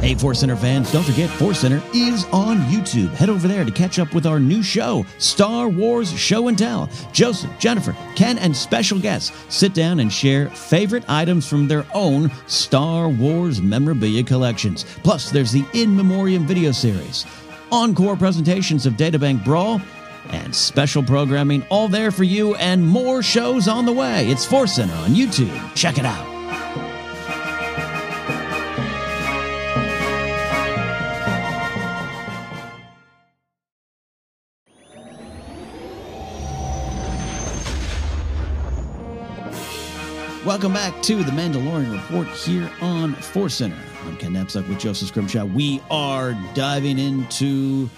Hey, Force Center fans, don't forget Force Center is on YouTube. Head over there to catch up with our new show, Star Wars Show and Tell. Joseph, Jennifer, Ken, and special guests sit down and share favorite items from their own Star Wars memorabilia collections. Plus, there's the In Memoriam video series, encore presentations of Databank Brawl, and special programming all there for you, and more shows on the way. It's Force Center on YouTube. Check it out. Welcome back to the Mandalorian Report here on Force Center. I'm Ken Napzok with Joseph Scrimshaw. We are diving into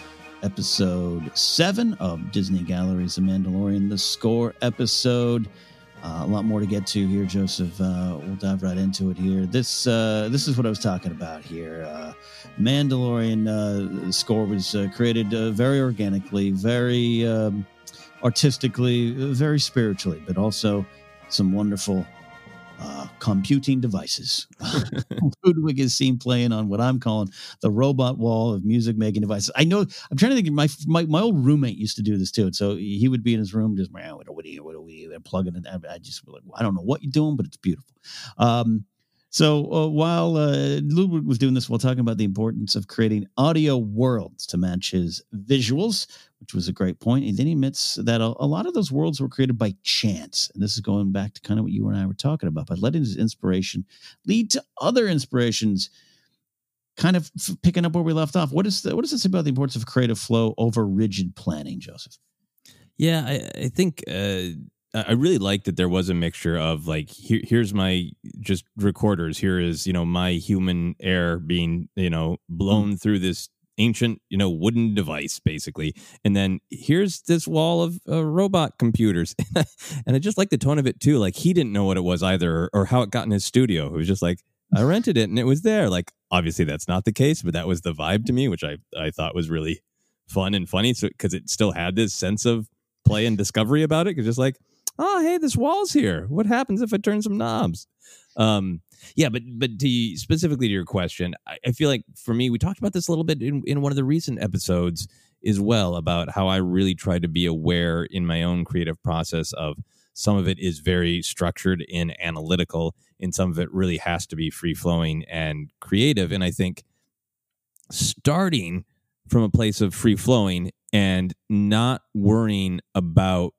episode seven of Disney Galleries The Mandalorian, the score episode. Uh, a lot more to get to here, Joseph. Uh, we'll dive right into it here. This uh, this is what I was talking about here. Uh, Mandalorian uh, score was uh, created uh, very organically, very um, artistically, very spiritually, but also some wonderful Uh, computing devices. Ludwig is seen playing on what I'm calling the robot wall of music making devices. I know, I'm trying to think, my my, my old roommate used to do this too. And so he would be in his room just, man, what are we, what are we, they're plugging it. I just, like, I don't know what you're doing, but it's beautiful. Um, so uh, while uh, Ludwig was doing this, while talking about the importance of creating audio worlds to match his visuals, which was a great point. And then he admits that a, a lot of those worlds were created by chance. And this is going back to kind of what you and I were talking about, but letting his inspiration lead to other inspirations, kind of f- picking up where we left off. What is the, what does it say about the importance of creative flow over rigid planning, Joseph? Yeah, I, I think uh, I really like that there was a mixture of like, here, here's my just recorders. Here is, you know, my human air being, you know, blown mm-hmm. through this ancient, you know, wooden device, basically. And then here's this wall of uh, robot computers. And I just like the tone of it, too. Like, he didn't know what it was either, or, or how it got in his studio. It was just like, I rented it and it was there. Like, obviously, that's not the case, but that was the vibe to me, which I, I thought was really fun and funny. So, because it still had this sense of play and discovery about it. Because just like, oh, hey, this wall's here. What happens if I turn some knobs? Um, yeah, but but to you, specifically to your question, I, I feel like for me, we talked about this a little bit in, in one of the recent episodes as well, about how I really try to be aware in my own creative process of some of it is very structured and analytical, and some of it really has to be free-flowing and creative. And I think starting from a place of free-flowing and not worrying about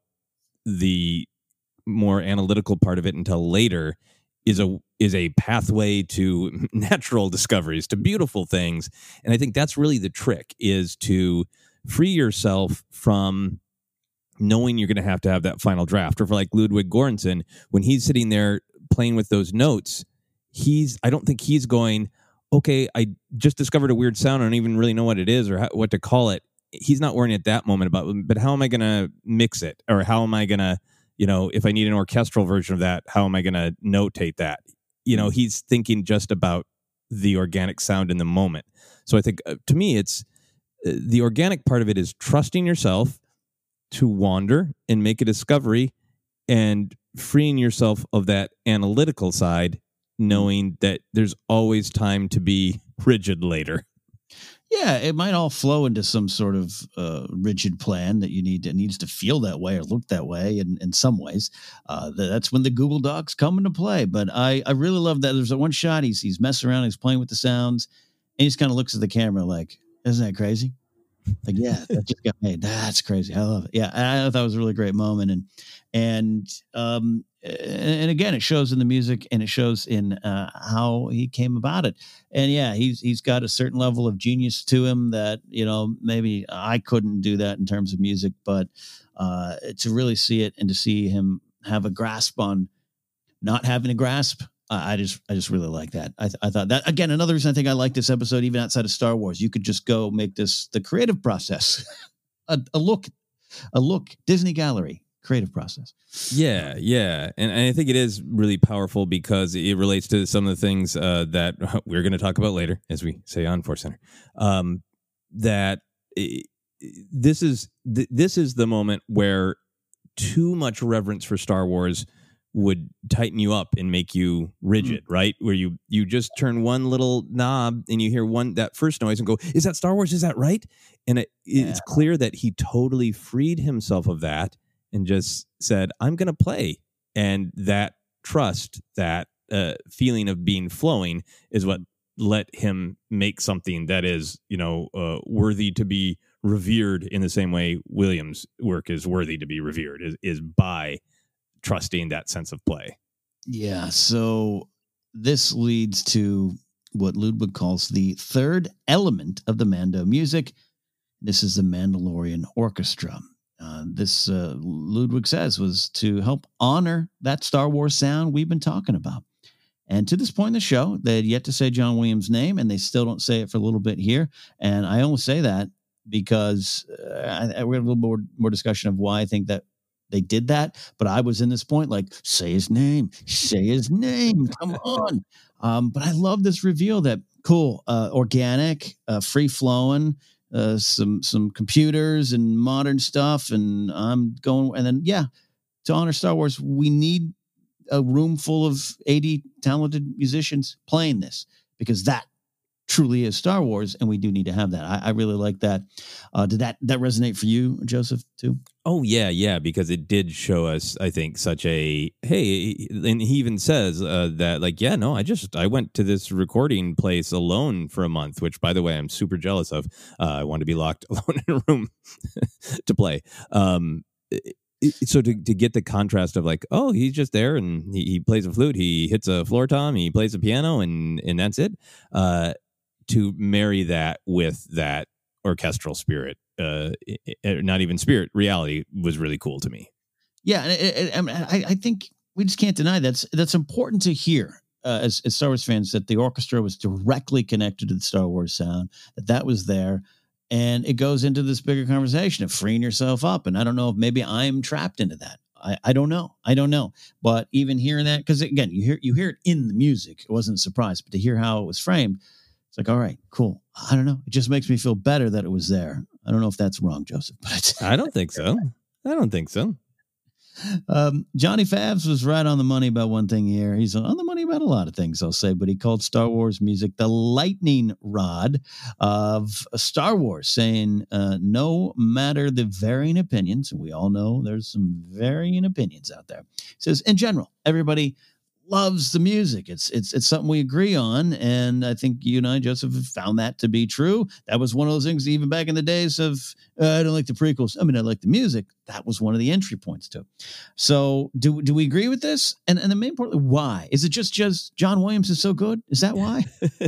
the more analytical part of it until later is a is a pathway to natural discoveries, to beautiful things. And I think that's really the trick, is to free yourself from knowing you're going to have to have that final draft. Or for like Ludwig Göransson, when he's sitting there playing with those notes, he's I don't think he's going, okay, I just discovered a weird sound. I don't even really know what it is or how, what to call it. He's not worrying at that moment about, but how am I going to mix it? Or how am I going to, you know, if I need an orchestral version of that, how am I going to notate that? You know, he's thinking just about the organic sound in the moment. So I think uh, to me, it's uh, the organic part of it is trusting yourself to wander and make a discovery, and freeing yourself of that analytical side, knowing that there's always time to be rigid later. Yeah, it might all flow into some sort of uh, rigid plan that you need to, needs to feel that way or look that way. And in some ways, uh, that's when the Google Docs come into play. But I, I really love that. There's that one shot. He's he's messing around. He's playing with the sounds, and he just kind of looks at the camera like, "Isn't that crazy?" Like, yeah, that just got made. That's crazy. I love it. Yeah, I thought it was a really great moment, and and um and again, it shows in the music, and it shows in uh, how he came about it. And yeah, he's he's got a certain level of genius to him that, you know, maybe I couldn't do that in terms of music, but uh, to really see it and to see him have a grasp on not having a grasp. I just, I just really like that. I, th- I thought that, again, another reason I think I like this episode, even outside of Star Wars, you could just go make this the creative process, a, a look, a look, Disney Gallery creative process. Yeah, yeah, and, and I think it is really powerful because it relates to some of the things uh, that we're going to talk about later, as we say on Force Center. Um, that it, this is th- this is the moment where too much reverence for Star Wars would tighten you up and make you rigid, mm. right? Where you you just turn one little knob and you hear one that first noise and go, is that Star Wars? Is that right? And it, yeah. it's clear that he totally freed himself of that and just said, I'm going to play. And that trust, that uh, feeling of being flowing is what let him make something that is, you know, uh, worthy to be revered in the same way Williams' work is worthy to be revered, is, is by trusting that sense of play. Yeah. So this leads to what Ludwig calls the third element of the Mando music. This is the Mandalorian Orchestra. Uh, this, uh, Ludwig says, was to help honor that Star Wars sound we've been talking about. And to this point in the show, they had yet to say John Williams' name, and they still don't say it for a little bit here. And I only say that because uh, I, we have a little more, more discussion of why I think that they did that. But I was in this point like, say his name, say his name, come on. Um, but I love this reveal that, cool, uh, organic, uh, free-flowing, uh, some some computers and modern stuff. And I'm going, and then, yeah, to honor Star Wars, we need a room full of eighty talented musicians playing this, because that truly is Star Wars, and we do need to have that. I, I really like that. Uh, did that that resonate for you, Joseph, too? Oh, yeah, yeah, because it did show us, I think, such a, hey, and he even says uh, that, like, yeah, no, I just, I went to this recording place alone for a month, which, by the way, I'm super jealous of. Uh, I want to be locked alone in a room to play. Um So to, to get the contrast of like, oh, he's just there and he, he plays a flute, he hits a floor tom, he plays a piano, and and that's it. Uh, to marry that with that orchestral spirit, uh, not even spirit, reality, was really cool to me. Yeah, and it, it, I, I think we just can't deny that's that's important to hear uh, as, as Star Wars fans, that the orchestra was directly connected to the Star Wars sound, that that was there. And it goes into this bigger conversation of freeing yourself up. And I don't know if maybe I'm trapped into that. I, I don't know. I don't know. But even hearing that, because again, you hear you hear it in the music. It wasn't a surprise, but to hear how it was framed, it's like, all right, cool. I don't know. It just makes me feel better that it was there. I don't know if that's wrong, Joseph. But I don't think so. I don't think so. Um, Johnny Favs was right on the money about one thing here. He's on the money about a lot of things, I'll say, but he called Star Wars music the lightning rod of Star Wars, saying uh, no matter the varying opinions, and we all know there's some varying opinions out there. He says, in general, everybody loves the music. It's it's it's something we agree on, and I think you and I, Joseph, have found that to be true. That was one of those things, even back in the days of uh, I don't like the prequels. I mean, I like the music. That was one of the entry points too. So, do do we agree with this? And and the main point, why is it just just John Williams is so good? Is that why?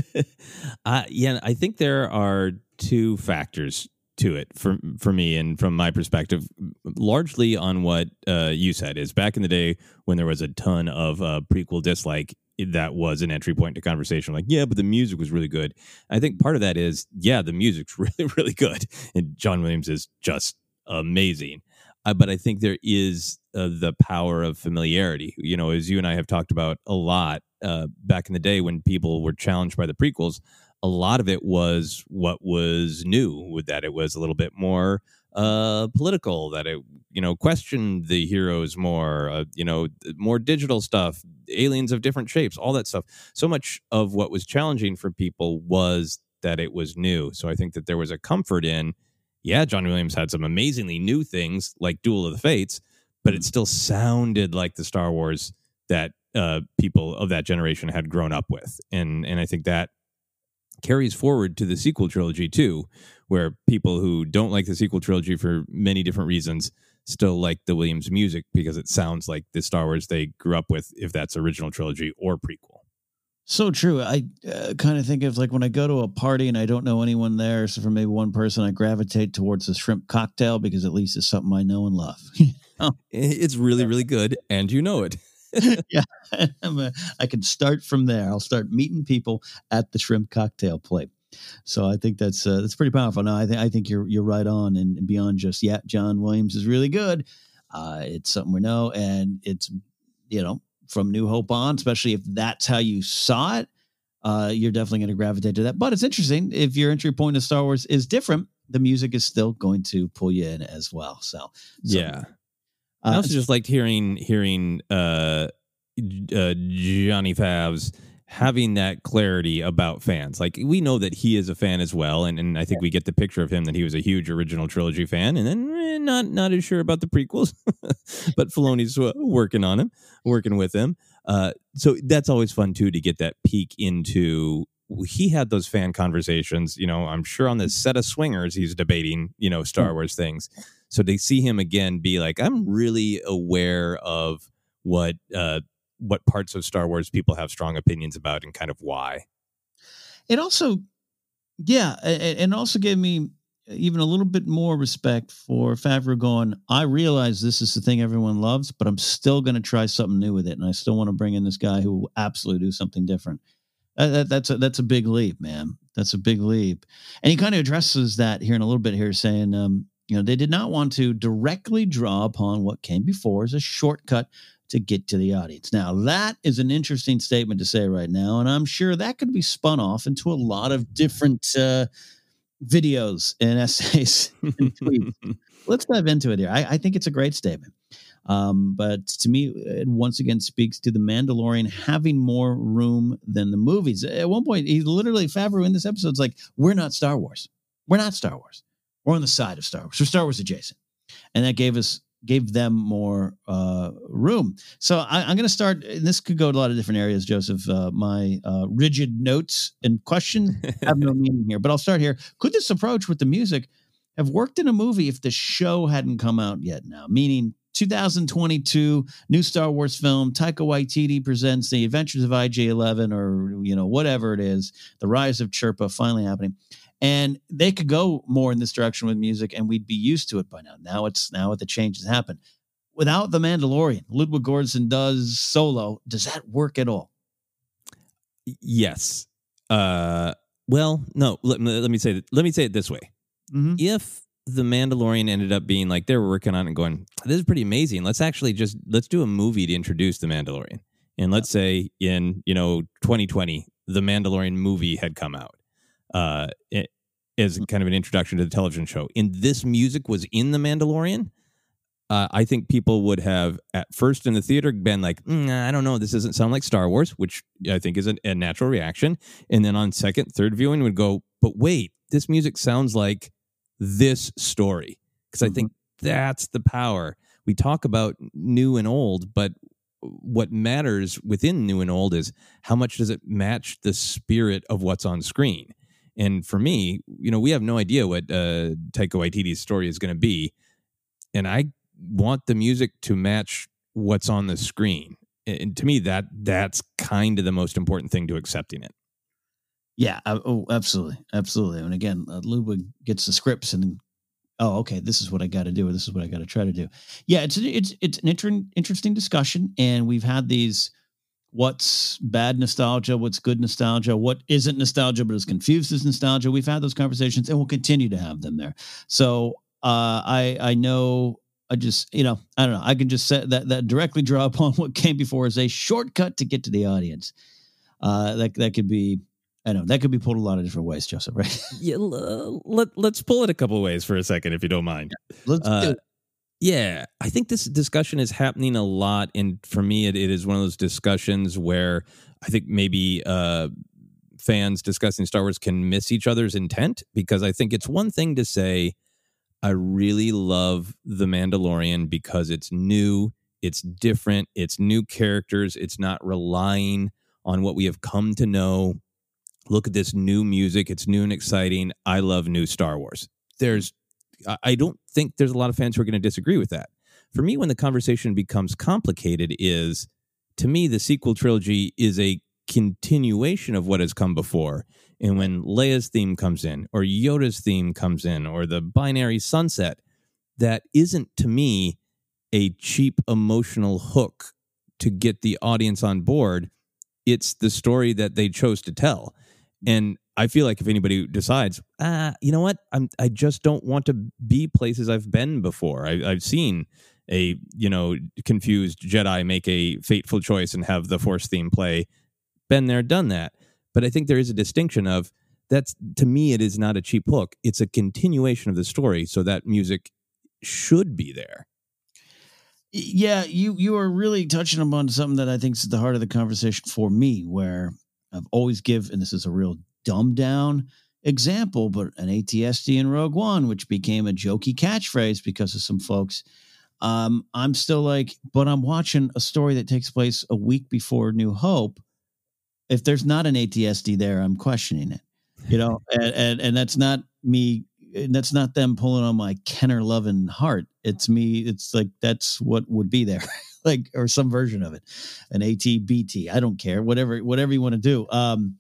uh, yeah, I think there are two factors to it for for me, and from my perspective, largely on what uh, you said, is back in the day when there was a ton of uh, prequel dislike, that was an entry point to conversation. Like, yeah, but the music was really good. I think part of that is, yeah, the music's really, really good, and John Williams is just amazing. Uh, but I think there is uh, the power of familiarity. You know, as you and I have talked about a lot uh, back in the day when people were challenged by the prequels, a lot of it was what was new, with that it was a little bit more uh, political, that it, you know, questioned the heroes more, uh, you know, more digital stuff, aliens of different shapes, all that stuff. So much of what was challenging for people was that it was new. So I think that there was a comfort in, yeah, John Williams had some amazingly new things like Duel of the Fates, but it still sounded like the Star Wars that uh, people of that generation had grown up with. And and I think that carries forward to the sequel trilogy too, where people who don't like the sequel trilogy for many different reasons still like the Williams music because it sounds like the Star Wars they grew up with, if that's original trilogy or prequel. So true. I uh, kind of think of like when I go to a party and I don't know anyone there, so for maybe one person, I gravitate towards the shrimp cocktail because at least it's something I know and love. It's really, really good, and you know it. Yeah, I'm a, I can start from there. I'll start meeting people at the shrimp cocktail plate. So I think that's uh, that's pretty powerful. No, I think I think you're you're right on, and beyond just yeah, John Williams is really good. Uh, it's something we know, and it's, you know, from New Hope on, especially if that's how you saw it, uh, you're definitely going to gravitate to that. But it's interesting, if your entry point to Star Wars is different, the music is still going to pull you in as well. So, so yeah. I also just liked hearing hearing uh, uh, Johnny Favs having that clarity about fans. Like, we know that he is a fan as well, and, and I think we get the picture of him that he was a huge original trilogy fan, and then eh, not not as sure about the prequels, but Filoni's uh, working on him, working with him. Uh, so that's always fun too, to get that peek into. He had those fan conversations, you know, I'm sure on the set of Swingers, he's debating, you know, Star Wars things. So to see him again be like, I'm really aware of what uh, what parts of Star Wars people have strong opinions about and kind of why. It also, yeah, and also gave me even a little bit more respect for Favreau going, I realize this is the thing everyone loves, but I'm still going to try something new with it. And I still want to bring in this guy who will absolutely do something different. Uh, that, that's a, that's a big leap, man. That's a big leap. And he kind of addresses that here in a little bit here, saying, um, you know, they did not want to directly draw upon what came before as a shortcut to get to the audience. Now, that is an interesting statement to say right now, and I'm sure that could be spun off into a lot of different uh, videos and essays and tweets. Let's dive into it here. I, I think it's a great statement. Um, but to me, it once again speaks to the Mandalorian having more room than the movies. At one point, he literally, Favreau in this episode is like, we're not Star Wars. We're not Star Wars. We're on the side of Star Wars. We're Star Wars adjacent. And that gave us, gave them more uh, room. So I, I'm going to start, and this could go to a lot of different areas, Joseph. Uh, my uh, rigid notes and questions have no meaning here, but I'll start here. Could this approach with the music have worked in a movie if the show hadn't come out yet now? Meaning, two thousand twenty-two new Star Wars film, Taika Waititi presents The Adventures of I G eleven, or, you know, whatever it is, The Rise of Chirpa finally happening. And they could go more in this direction with music, and we'd be used to it by now. Now it's now that the changes happen. Without The Mandalorian, Ludwig Göransson does Solo. Does that work at all? Yes. Uh, well, no. Let, let me say let me say it this way. Mm-hmm. If The Mandalorian ended up being like, they were working on it and going, this is pretty amazing. Let's actually just, let's do a movie to introduce The Mandalorian. And let's say in, you know, twenty twenty, The Mandalorian movie had come out uh, it, as kind of an introduction to the television show. And this music was in The Mandalorian. Uh, I think people would have at first in the theater been like, mm, I don't know, this doesn't sound like Star Wars, which I think is a, a natural reaction. And then on second, third viewing would go, but wait, this music sounds like this story, because I think that's the power. We talk about new and old, but what matters within new and old is how much does it match the spirit of what's on screen. And for me, you know, we have no idea what uh, Taika Waititi's story is going to be, and I want the music to match what's on the screen. And to me, that that's kind of the most important thing to accepting it. Yeah. Uh, oh, absolutely. Absolutely. And again, uh, Ludwig gets the scripts and, oh, okay, this is what I got to do, or this is what I got to try to do. Yeah. It's, it's, it's an inter- interesting discussion. And we've had these, what's bad nostalgia, what's good nostalgia, what isn't nostalgia, but is confused as nostalgia. We've had those conversations, and we'll continue to have them there. So uh, I, I know I just, you know, I don't know. I can just set that, that directly draw upon what came before as a shortcut to get to the audience. Uh, that, that could be, I know that could be pulled a lot of different ways, Joseph, right? Yeah, let, let's pull it a couple of ways for a second, if you don't mind. Let's uh, do it. Yeah, I think this discussion is happening a lot. And for me, it, it is one of those discussions where I think maybe uh, fans discussing Star Wars can miss each other's intent, because I think it's one thing to say, I really love The Mandalorian because it's new, it's different, it's new characters, it's not relying on what we have come to know. Look at this new music. It's new and exciting. I love new Star Wars. There's, I don't think there's a lot of fans who are going to disagree with that. For me, when the conversation becomes complicated is, to me, the sequel trilogy is a continuation of what has come before. And when Leia's theme comes in, or Yoda's theme comes in, or the binary sunset, that isn't, to me, a cheap emotional hook to get the audience on board. It's the story that they chose to tell. And I feel like if anybody decides, ah, you know what, I'm, I just don't want to be places I've been before. I, I've seen a, you know, confused Jedi make a fateful choice and have the Force theme play. Been there, done that. But I think there is a distinction of, that's, to me, it is not a cheap hook. It's a continuation of the story. So that music should be there. Yeah, you you are really touching upon something that I think is at the heart of the conversation for me, where I've always give, and this is a real dumbed down example, but an A T S D in Rogue One, which became a jokey catchphrase because of some folks. Um, I'm still like, but I'm watching a story that takes place a week before New Hope. If there's not an A T S D there, I'm questioning it, you know, and, and, and that's not me. That's not them pulling on my Kenner loving heart. It's me. It's like, that's what would be there, like, or some version of it, an A T B T. I don't care, whatever, whatever you want to do. Um,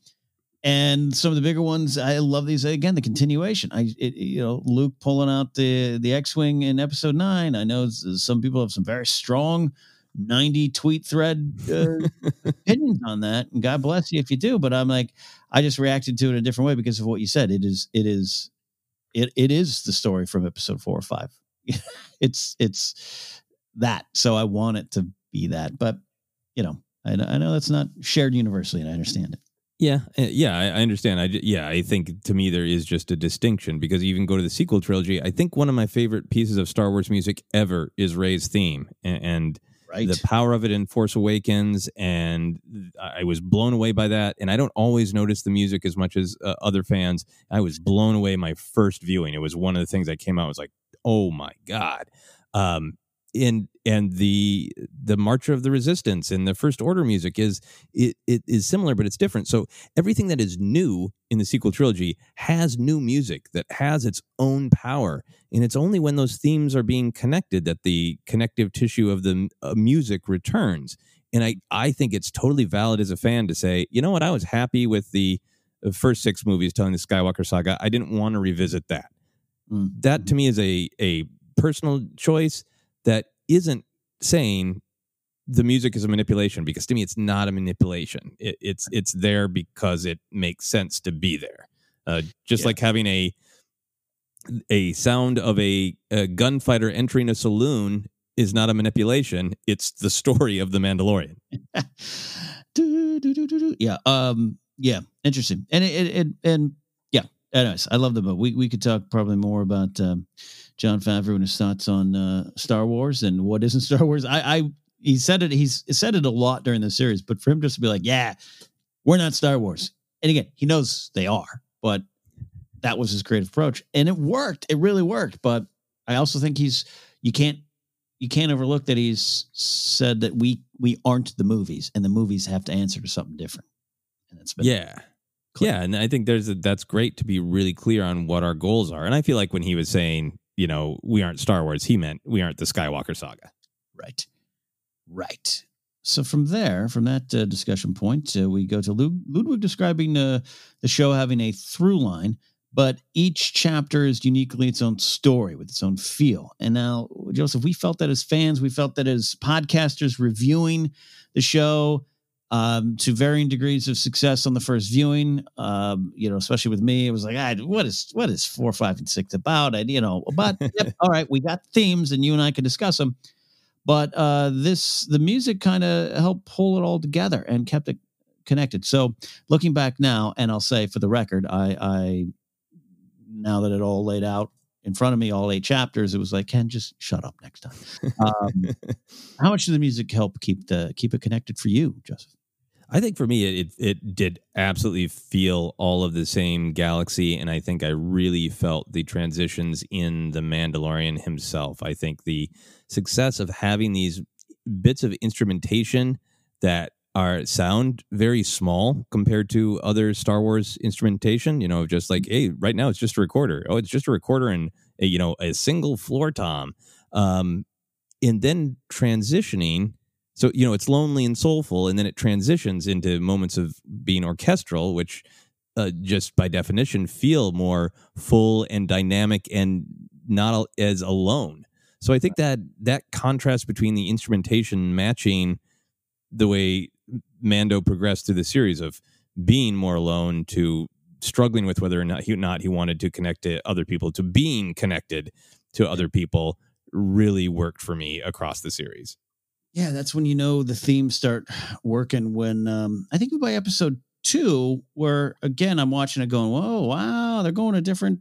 and some of the bigger ones, I love these. Again, the continuation. I, it, you know, Luke pulling out the the X-wing in Episode Nine. I know some people have some very strong ninety tweet thread uh, opinions on that, and God bless you if you do. But I'm like, I just reacted to it a different way because of what you said. It is, it is, it it is the story from Episode Four or Five. it's it's that. So I want it to be that. But you know, I, I know that's not shared universally, and I understand it. Yeah, yeah, I, I understand. I yeah, I think to me there is just a distinction because you even go to the sequel trilogy. I think one of my favorite pieces of Star Wars music ever is Rey's theme, and, and right. the power of it in Force Awakens, and I was blown away by that. And I don't always notice the music as much as uh, other fans. I was blown away my first viewing. It was one of the things that came out. I was like, oh my God. Um, and and the the March of the Resistance and the First Order music is it, it is similar, but it's different. So everything that is new in the sequel trilogy has new music that has its own power, and it's only when those themes are being connected that the connective tissue of the uh, music returns. And I I think it's totally valid as a fan to say, you know what, I was happy with the first six movies telling the Skywalker saga. I didn't want to revisit that. Mm. That to me is a a personal choice that isn't saying the music is a manipulation, because to me it's not a manipulation. It, it's it's there because it makes sense to be there. Uh, just yeah. like having a a sound of a, a gunfighter entering a saloon is not a manipulation. It's the story of the Mandalorian. do, do, do, do, do. Yeah, um, yeah, interesting, and it, it, it and yeah, anyways, I love the book. We we could talk probably more about. Um, Jon Favreau and his thoughts on uh, Star Wars and what isn't Star Wars. I, I he said it. He's said it a lot during the series, but for him just to be like, "Yeah, we're not Star Wars," and again, he knows they are, but that was his creative approach, and it worked. It really worked. But I also think he's you can't you can't overlook that he's said that we we aren't the movies, and the movies have to answer to something different. And it's been yeah. Clear. Yeah, and I think there's a, that's great to be really clear on what our goals are. And I feel like when he was saying, you know, we aren't Star Wars, he meant we aren't the Skywalker saga. Right. Right. So from there, from that uh, discussion point, uh, we go to Lud- Ludwig describing uh, the show having a through line, but each chapter is uniquely its own story with its own feel. And now, Joseph, we felt that as fans, we felt that as podcasters reviewing the show, Um, to varying degrees of success on the first viewing, um, you know, especially with me, it was like, ah, what is what is four, five, and six about? I, you know, but yep, all right, we got themes, and you and I can discuss them. But uh, this, the music kind of helped pull it all together and kept it connected. So looking back now, and I'll say for the record, I, I now that it all laid out in front of me, all eight chapters, it was like, Ken, just shut up next time. Um, how much did the music help keep the keep it connected for you, Joseph? I think for me, it, it did absolutely feel all of the same galaxy, and I think I really felt the transitions in the Mandalorian himself. I think the success of having these bits of instrumentation that are sound very small compared to other Star Wars instrumentation, you know, just like, hey, right now it's just a recorder. Oh, it's just a recorder and, a, you know, a single floor tom. Um, and then transitioning... So, you know, it's lonely and soulful, and then it transitions into moments of being orchestral, which uh, just by definition feel more full and dynamic and not as alone. So I think that that contrast between the instrumentation matching the way Mando progressed through the series of being more alone to struggling with whether or not he, not he wanted to connect to other people to being connected to other people really worked for me across the series. Yeah, that's when you know the themes start working. When um, I think by episode two, where again I'm watching it going, whoa, wow, they're going a different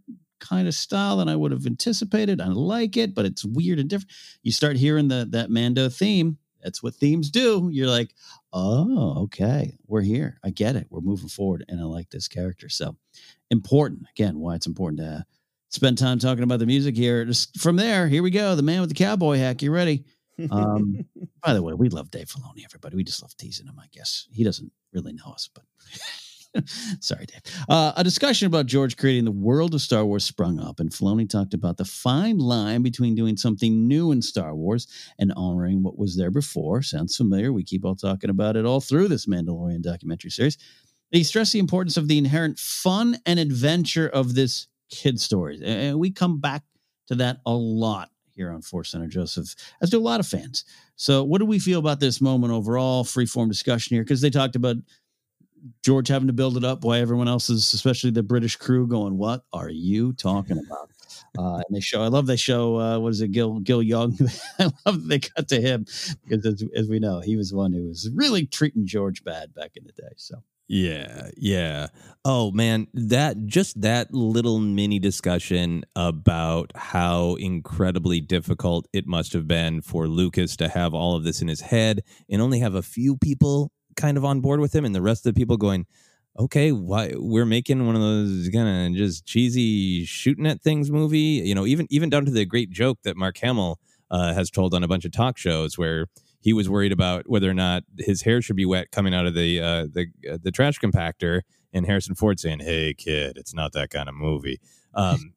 kind of style than I would have anticipated. I like it, but it's weird and different. You start hearing the that Mando theme. That's what themes do. You're like, oh, okay, we're here. I get it. We're moving forward, and I like this character. So important. Again, why it's important to spend time talking about the music here. Just from there, here we go. The man with the cowboy hat. You ready? Um, by the way, we love Dave Filoni, everybody. We just love teasing him, I guess. He doesn't really know us, but sorry, Dave. Uh, a discussion about George creating the world of Star Wars sprung up, and Filoni talked about the fine line between doing something new in Star Wars and honoring what was there before. Sounds familiar. We keep all talking about it all through this Mandalorian documentary series. He stressed the importance of the inherent fun and adventure of this kid story. And we come back to that a lot here on Force Center, Joseph, as do a lot of fans. So what do we feel about this moment overall? Free-form discussion here, because they talked about George having to build it up, why everyone else is, especially the British crew, going, what are you talking about? Uh, and they show, I love they show, uh, what is it, Gil Gil Young? I love that they cut to him, because as, as we know, he was one who was really treating George bad back in the day. So. Yeah, yeah. Oh, man, that just that little mini discussion about how incredibly difficult it must have been for Lucas to have all of this in his head and only have a few people kind of on board with him, and the rest of the people going, okay, why we're making one of those kind of just cheesy shooting at things movie, you know, even even down to the great joke that Mark Hamill uh, has told on a bunch of talk shows where he was worried about whether or not his hair should be wet coming out of the uh, the uh, the trash compactor, and Harrison Ford saying, "Hey kid, it's not that kind of movie." Um,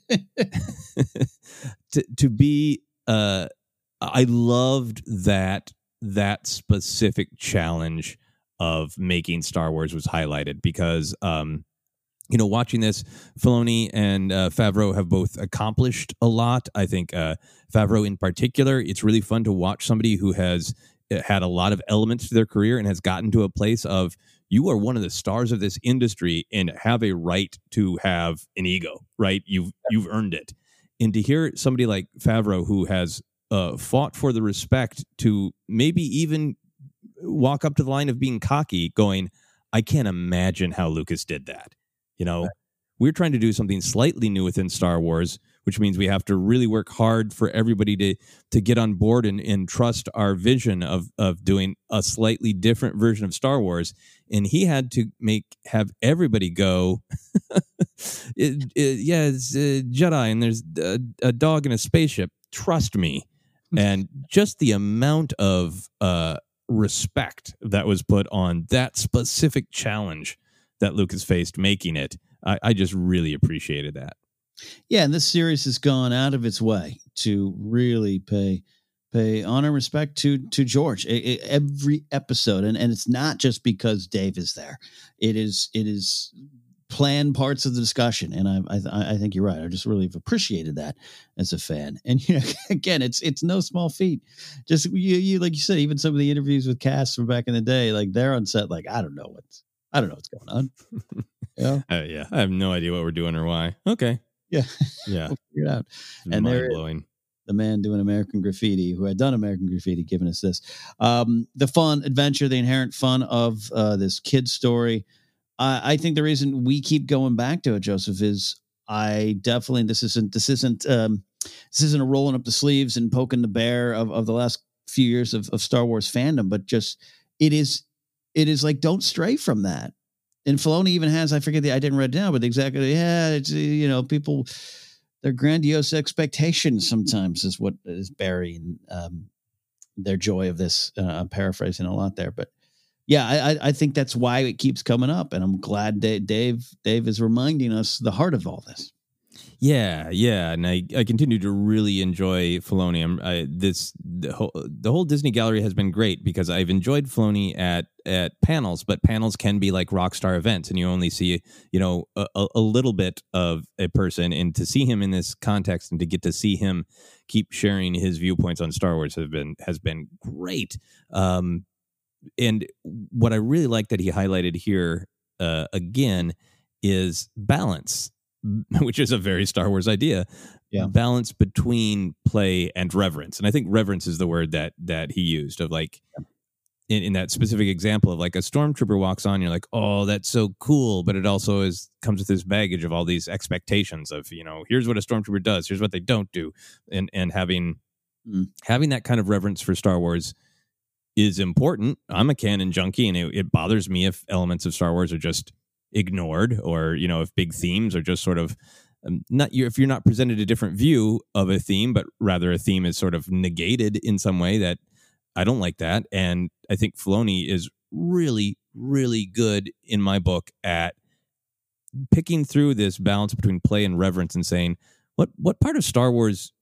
to to be, uh, I loved that. that specific challenge of making Star Wars was highlighted because, um, you know, watching this, Filoni and uh, Favreau have both accomplished a lot. I think uh, Favreau in particular, it's really fun to watch somebody who has had a lot of elements to their career and has gotten to a place of, you are one of the stars of this industry and have a right to have an ego, right? You've, you've earned it. And to hear somebody like Favreau who has Uh, fought for the respect to maybe even walk up to the line of being cocky, going, I can't imagine how Lucas did that. You know, right. We're trying to do something slightly new within Star Wars, which means we have to really work hard for everybody to to get on board and, and trust our vision of of doing a slightly different version of Star Wars. And he had to make have everybody go, it, it, yeah, it's a Jedi and there's a, a dog in a spaceship. Trust me. And just the amount of uh, respect that was put on that specific challenge that Lucas faced making it, I, I just really appreciated that. Yeah, and this series has gone out of its way to really pay pay honor and respect to to George. It, it, every episode, and, and it's not just because Dave is there. It is it is plan parts of the discussion, and I, I I think you're right. I just really have appreciated that as a fan. And you know, again, it's it's no small feat. Just you, you like you said, even some of the interviews with cast from back in the day, like they're on set, like I don't know what's I don't know what's going on. Yeah, uh, yeah, I have no idea what we're doing or why. Okay, yeah, yeah, we'll figure it out. And mind blowing. The man doing American Graffiti, who had done American Graffiti, giving us this, um, the fun adventure, the inherent fun of uh, this kid story. I think the reason we keep going back to it, Joseph, is I definitely this isn't this isn't um, this isn't a rolling up the sleeves and poking the bear of, of the last few years of, of Star Wars fandom, but just it is it is like don't stray from that. And Filoni even has I forget the I didn't write it down, but exactly yeah, it's you know people their grandiose expectations sometimes is what is burying um, their joy of this. Uh, I'm paraphrasing a lot there, but. Yeah, I, I think that's why it keeps coming up, and I'm glad Dave, Dave Dave is reminding us the heart of all this. Yeah, yeah, and I, I continue to really enjoy Filoni. I'm, I, this the whole, the whole Disney gallery has been great because I've enjoyed Filoni at at panels, but panels can be like rock star events, and you only see you know a, a little bit of a person, and to see him in this context and to get to see him keep sharing his viewpoints on Star Wars have been has been great. Um, And what I really like that he highlighted here uh, again is balance, which is a very Star Wars idea. Yeah. Balance between play and reverence. And I think reverence is the word that that he used of like, in, in that specific example of like a stormtrooper walks on, you're like, oh, that's so cool. But it also is comes with this baggage of all these expectations of, you know, here's what a stormtrooper does, here's what they don't do. And and having mm. having that kind of reverence for Star Wars is important. I'm a canon junkie, and it, it bothers me if elements of Star Wars are just ignored, or, you know, if big themes are just sort of um, not you if you're not presented a different view of a theme, but rather a theme is sort of negated in some way. That I don't like that. And I think Filoni is really, really good in my book at picking through this balance between play and reverence and saying, what what part of Star Wars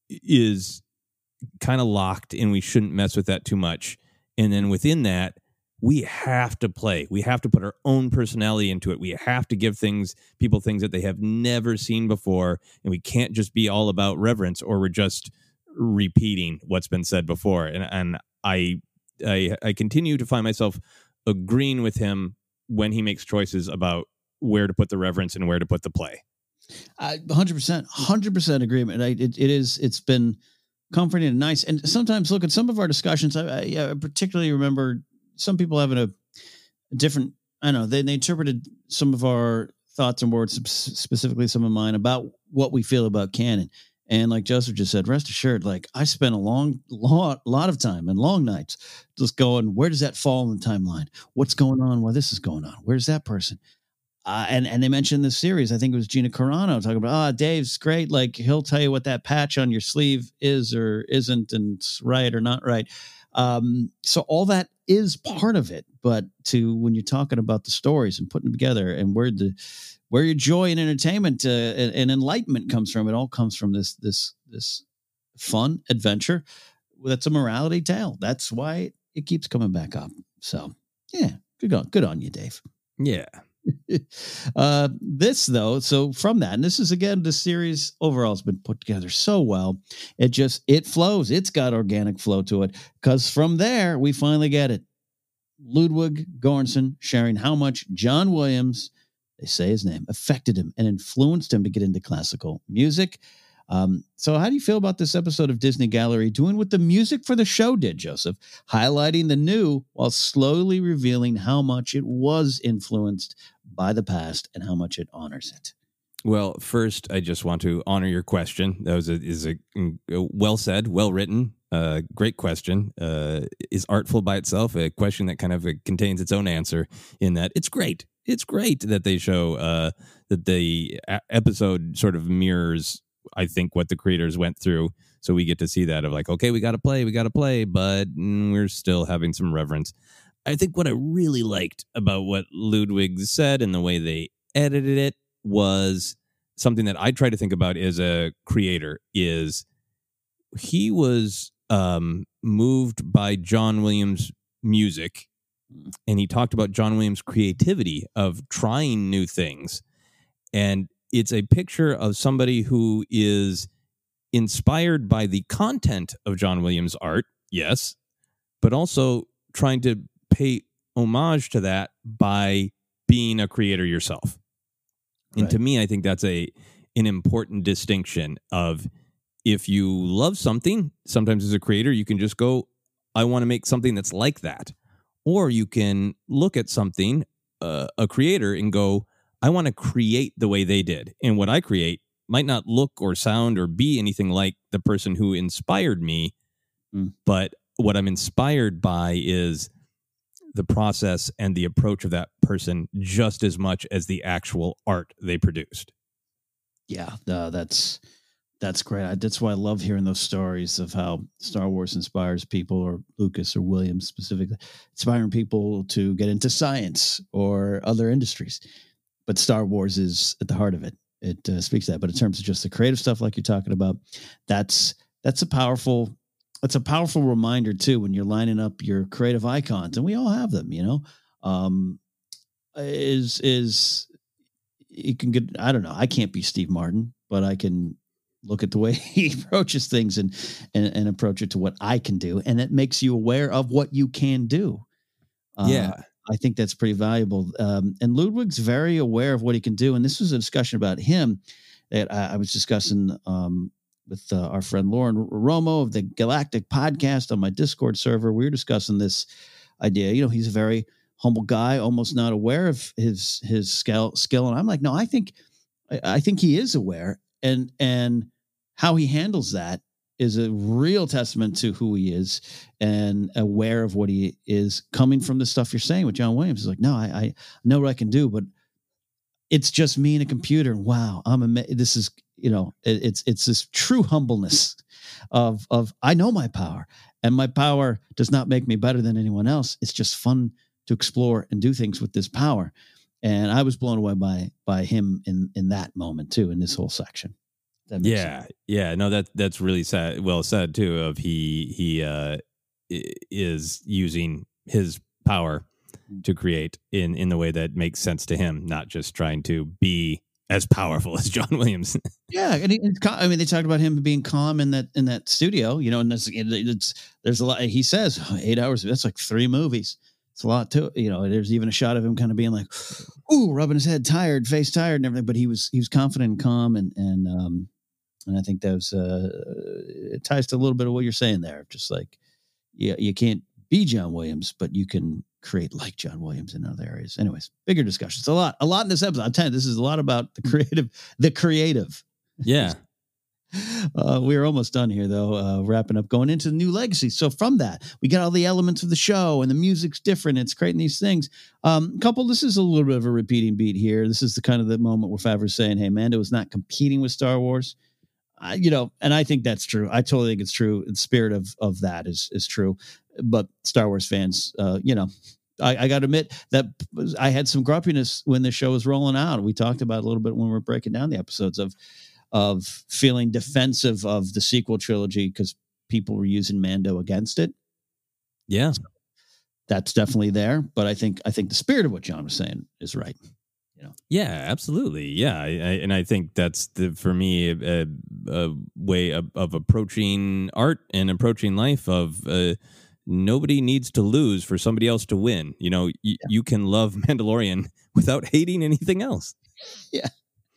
is kind of locked and we shouldn't mess with that too much. And then within that, we have to play. We have to put our own personality into it. We have to give things, people things that they have never seen before. And we can't just be all about reverence, or we're just repeating what's been said before. And and I, I I continue to find myself agreeing with him when he makes choices about where to put the reverence and where to put the play. I one hundred percent, one hundred percent agreement. I, it, it is, it's been comforting and nice. And sometimes look at some of our discussions. I, I, I particularly remember some people having a, a different, I don't know, they, they interpreted some of our thoughts and words, specifically some of mine, about what we feel about canon. And like Joseph just said, rest assured, like I spent a long, long, lot of time and long nights just going, where does that fall in the timeline? What's going on while this is going on? Where's that person? Uh, and, and they mentioned this series, I think it was Gina Carano talking about, ah, oh, Dave's great. Like he'll tell you what that patch on your sleeve is or isn't, and it's right or not right. Um, so all that is part of it. But to, when you're talking about the stories and putting them together and where the, where your joy and entertainment uh, and, and enlightenment comes from, it all comes from this, this, this fun adventure. That's a morality tale. That's why it keeps coming back up. So yeah, good on, good on you, Dave. Yeah. uh, this though, so from that, and this is again, the series overall has been put together so well. It just, it flows. It's got organic flow to it, because from there we finally get it. Ludwig Göransson sharing how much John Williams, they say his name, affected him and influenced him to get into classical music. Um, so how do you feel about this episode of Disney Gallery doing what the music for the show did, Joseph? Highlighting the new while slowly revealing how much it was influenced by the past and how much it honors it. Well, first, I just want to honor your question. That was a, is a, a well said, well written, uh, great question. Uh, is artful by itself, a question that kind of contains its own answer in that it's great. It's great that they show uh, that the a- episode sort of mirrors, I think, what the creators went through. So we get to see that of like, okay, we got to play, we got to play, but mm, we're still having some reverence. I think what I really liked about what Ludwig said and the way they edited it was something that I try to think about as a creator is he was um, moved by John Williams' music, and he talked about John Williams' creativity of trying new things. And it's a picture of somebody who is inspired by the content of John Williams' art, yes, but also trying to pay homage to that by being a creator yourself. And right. To me, I think that's a an important distinction of, if you love something, sometimes as a creator, you can just go, I want to make something that's like that. Or you can look at something, uh, a creator, and go, I want to create the way they did. And what I create might not look or sound or be anything like the person who inspired me. Mm. But what I'm inspired by is the process and the approach of that person just as much as the actual art they produced. Yeah, uh, that's that's great. I, that's why I love hearing those stories of how Star Wars inspires people, or Lucas or Williams specifically, inspiring people to get into science or other industries. But Star Wars is at the heart of it. It uh, speaks to that. But in terms of just the creative stuff, like you're talking about, that's that's a powerful that's a powerful reminder too, when you're lining up your creative icons, and we all have them. You know, um, is is you can get. I don't know. I can't be Steve Martin, but I can look at the way he approaches things and and, and approach it to what I can do, and it makes you aware of what you can do. Uh, yeah. I think that's pretty valuable. Um, and Ludwig's very aware of what he can do. And this was a discussion about him that I, I was discussing um, with uh, our friend Lauren Romo of the Galactic Podcast on my Discord server. We were discussing this idea. You know, he's a very humble guy, almost not aware of his his skill. Skill, and I'm like, no, I think I, I think he is aware, and and how he handles that is a real testament to who he is and aware of what he is, coming from the stuff you're saying with John Williams. Is like, no, I, I know what I can do, but it's just me and a computer. Wow, I'm a. This is, you know, it, it's it's this true humbleness of of I know my power, and my power does not make me better than anyone else. It's just fun to explore and do things with this power, and I was blown away by by him in in that moment too, in this whole section. Yeah, sense. yeah, no, that that's really sad, well said too. Of he he uh, is using his power to create in in the way that makes sense to him, not just trying to be as powerful as John Williams. Yeah, and he, I mean, they talked about him being calm in that in that studio, you know, and it's, it's there's a lot. He says oh, eight hours. That's like three movies. It's a lot too, you know. There's even a shot of him kind of being like, "Ooh," rubbing his head, tired, face tired, and everything. But he was he was confident and calm, and and um. And I think that was, uh, it ties to a little bit of what you're saying there. Just like, yeah, you can't be John Williams, but you can create like John Williams in other areas. Anyways, bigger discussions. A lot, a lot in this episode. I'm telling you, this is a lot about the creative, the creative. Yeah. Uh, we're almost done here, though, uh, wrapping up, going into the new legacy. So from that, we got all the elements of the show, and the music's different. It's creating these things. Um, couple, this is a little bit of a repeating beat here. This is the kind of the moment where Favreau's saying, hey, Mando is not competing with Star Wars. I, you know, and I think that's true. I totally think it's true. The spirit of of that is is true. But Star Wars fans, uh, you know, I, I got to admit that I had some grumpiness when the show was rolling out. We talked about it a little bit when we were breaking down the episodes of of feeling defensive of the sequel trilogy because people were using Mando against it. Yeah, so that's definitely there. But I think I think the spirit of what John was saying is right. You know? Yeah, absolutely. Yeah, I, I, and I think that's the for me a, a way of, of approaching art and approaching life. Of uh, nobody needs to lose for somebody else to win. You know, y- yeah. you can love Mandalorian without hating anything else. Yeah.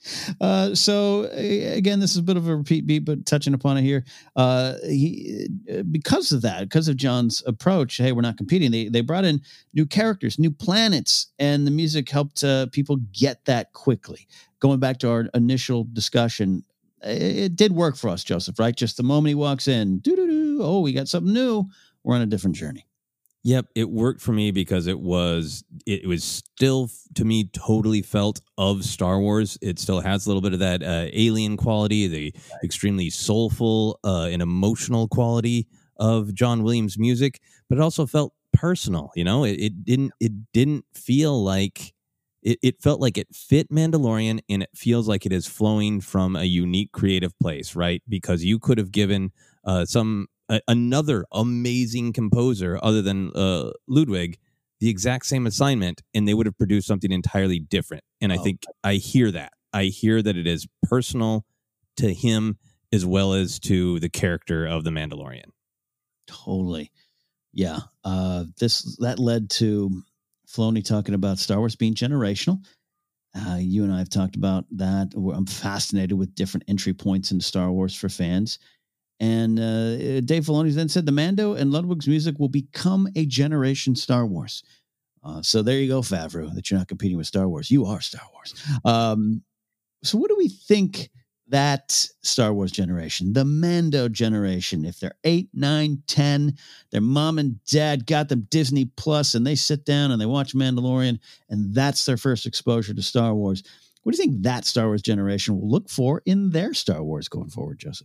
Uh, so again, this is a bit of a repeat beat, but touching upon it here, uh, he, because of that, because of John's approach, hey, we're not competing. They, they brought in new characters, new planets, and the music helped uh, people get that quickly. Going back to our initial discussion, it, it did work for us, Joseph, right? Just the moment he walks in, doo-doo-doo, oh, we got something new. We're on a different journey. Yep, it worked for me because it was it was still to me totally felt of Star Wars. It still has a little bit of that uh, alien quality, the extremely soulful uh, and emotional quality of John Williams' music, but it also felt personal. You know, it, it didn't it didn't feel like it, it felt like it fit Mandalorian, and it feels like it is flowing from a unique creative place, right? Because you could have given uh, some. Another amazing composer other than uh, Ludwig the exact same assignment, and they would have produced something entirely different. And I oh. think I hear that. I hear that it is personal to him as well as to the character of the Mandalorian. Totally. Yeah. Uh, this that led to Filoni talking about Star Wars being generational. Uh, you and I have talked about that. I'm fascinated with different entry points into Star Wars for fans. And uh, Dave Filoni then said the Mando and Ludwig's music will become a generation Star Wars. Uh, so there you go, Favreau, that you're not competing with Star Wars. You are Star Wars. Um, so what do we think that Star Wars generation, the Mando generation, if they're eight, nine, ten, their mom and dad got them Disney Plus and they sit down and they watch Mandalorian and that's their first exposure to Star Wars. What do you think that Star Wars generation will look for in their Star Wars going forward, Joseph?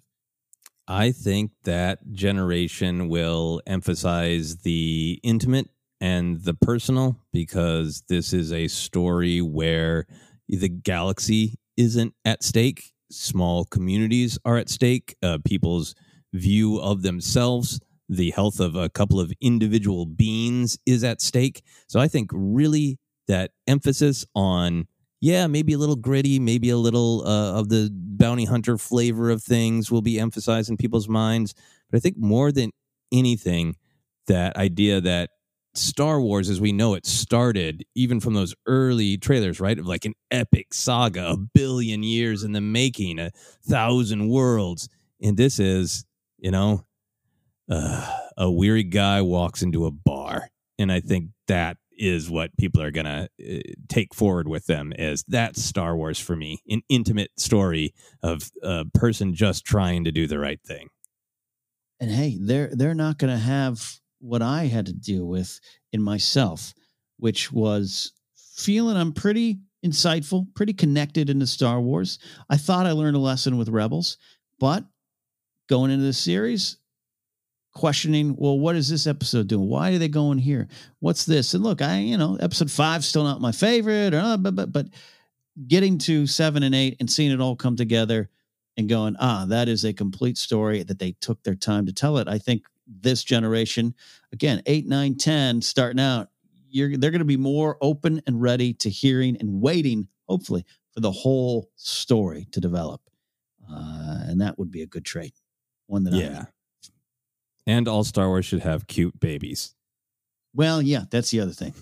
I think that generation will emphasize the intimate and the personal, because this is a story where the galaxy isn't at stake. Small communities are at stake. Uh, people's view of themselves, the health of a couple of individual beings is at stake. So I think really that emphasis on Yeah, maybe a little gritty, maybe a little uh, of the bounty hunter flavor of things will be emphasized in people's minds. But I think more than anything, that idea that Star Wars, as we know it, started even from those early trailers, right? Of like an epic saga, a billion years in the making, a thousand worlds. And this is, you know, uh, a weary guy walks into a bar And I think that is what people are going to uh, take forward with them, is that's Star Wars for me, an intimate story of a person just trying to do the right thing. And hey, they're they're not going to have what I had to deal with in myself, which was feeling I'm pretty insightful, pretty connected into Star Wars. I thought I learned a lesson with Rebels, but going into this series, questioning, well, what is this episode doing? Why are they going here? What's this? And look, I, you know, episode five still not my favorite, or uh, but but but getting to seven and eight and seeing it all come together and going, ah, that is a complete story that they took their time to tell it. I think this generation, again, eight, nine, ten, starting out, you're they're going to be more open and ready to hearing and waiting, hopefully, for the whole story to develop. Uh, and that would be a good trait. One that yeah. I And all Star Wars should have cute babies. Well, yeah, that's the other thing.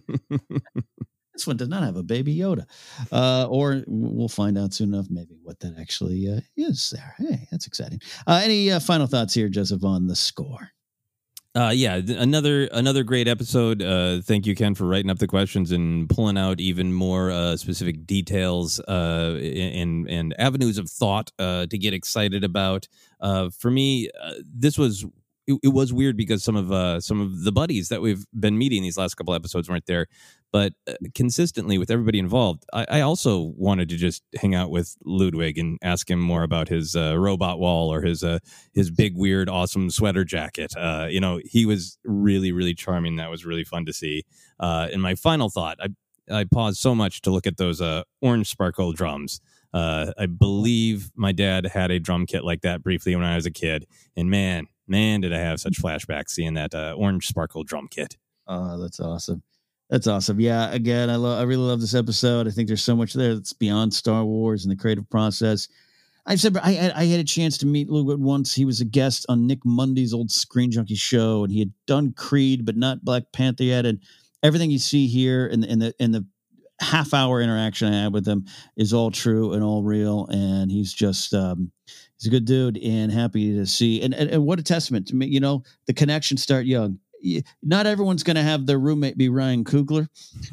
This one does not have a baby Yoda. Uh, or we'll find out soon enough maybe what that actually uh, is there. Hey, that's exciting. Uh, any uh, final thoughts here, Joseph, on the score? Uh, yeah, th- another another great episode. Uh, thank you, Ken, for writing up the questions and pulling out even more uh, specific details uh, and and avenues of thought uh, to get excited about. Uh, for me, uh, this was it, it was weird because some of uh, some of the buddies that we've been meeting these last couple episodes weren't there. But uh, consistently with everybody involved, I, I also wanted to just hang out with Ludwig and ask him more about his uh, robot wall or his uh, his big, weird, awesome sweater jacket. Uh, you know, he was really, really charming. That was really fun to see. Uh, and my final thought, I, I paused so much to look at those uh, orange sparkle drums. Uh, I believe my dad had a drum kit like that briefly when I was a kid. And man, man, did I have such flashbacks seeing that uh, orange sparkle drum kit. Oh, that's awesome. That's awesome. Yeah, again, I love. I really love this episode. I think there's so much there that's beyond Star Wars and the creative process. I've said I had I had a chance to meet Ludwig once. He was a guest on Nick Mundy's old Screen Junkie show, and he had done Creed, but not Black Panther yet. And everything you see here in the in the in the half hour interaction I had with him is all true and all real. And he's just um, he's a good dude and happy to see. And, and and what a testament to me. You know, the connections start young. Not everyone's going to have their roommate be Ryan Coogler,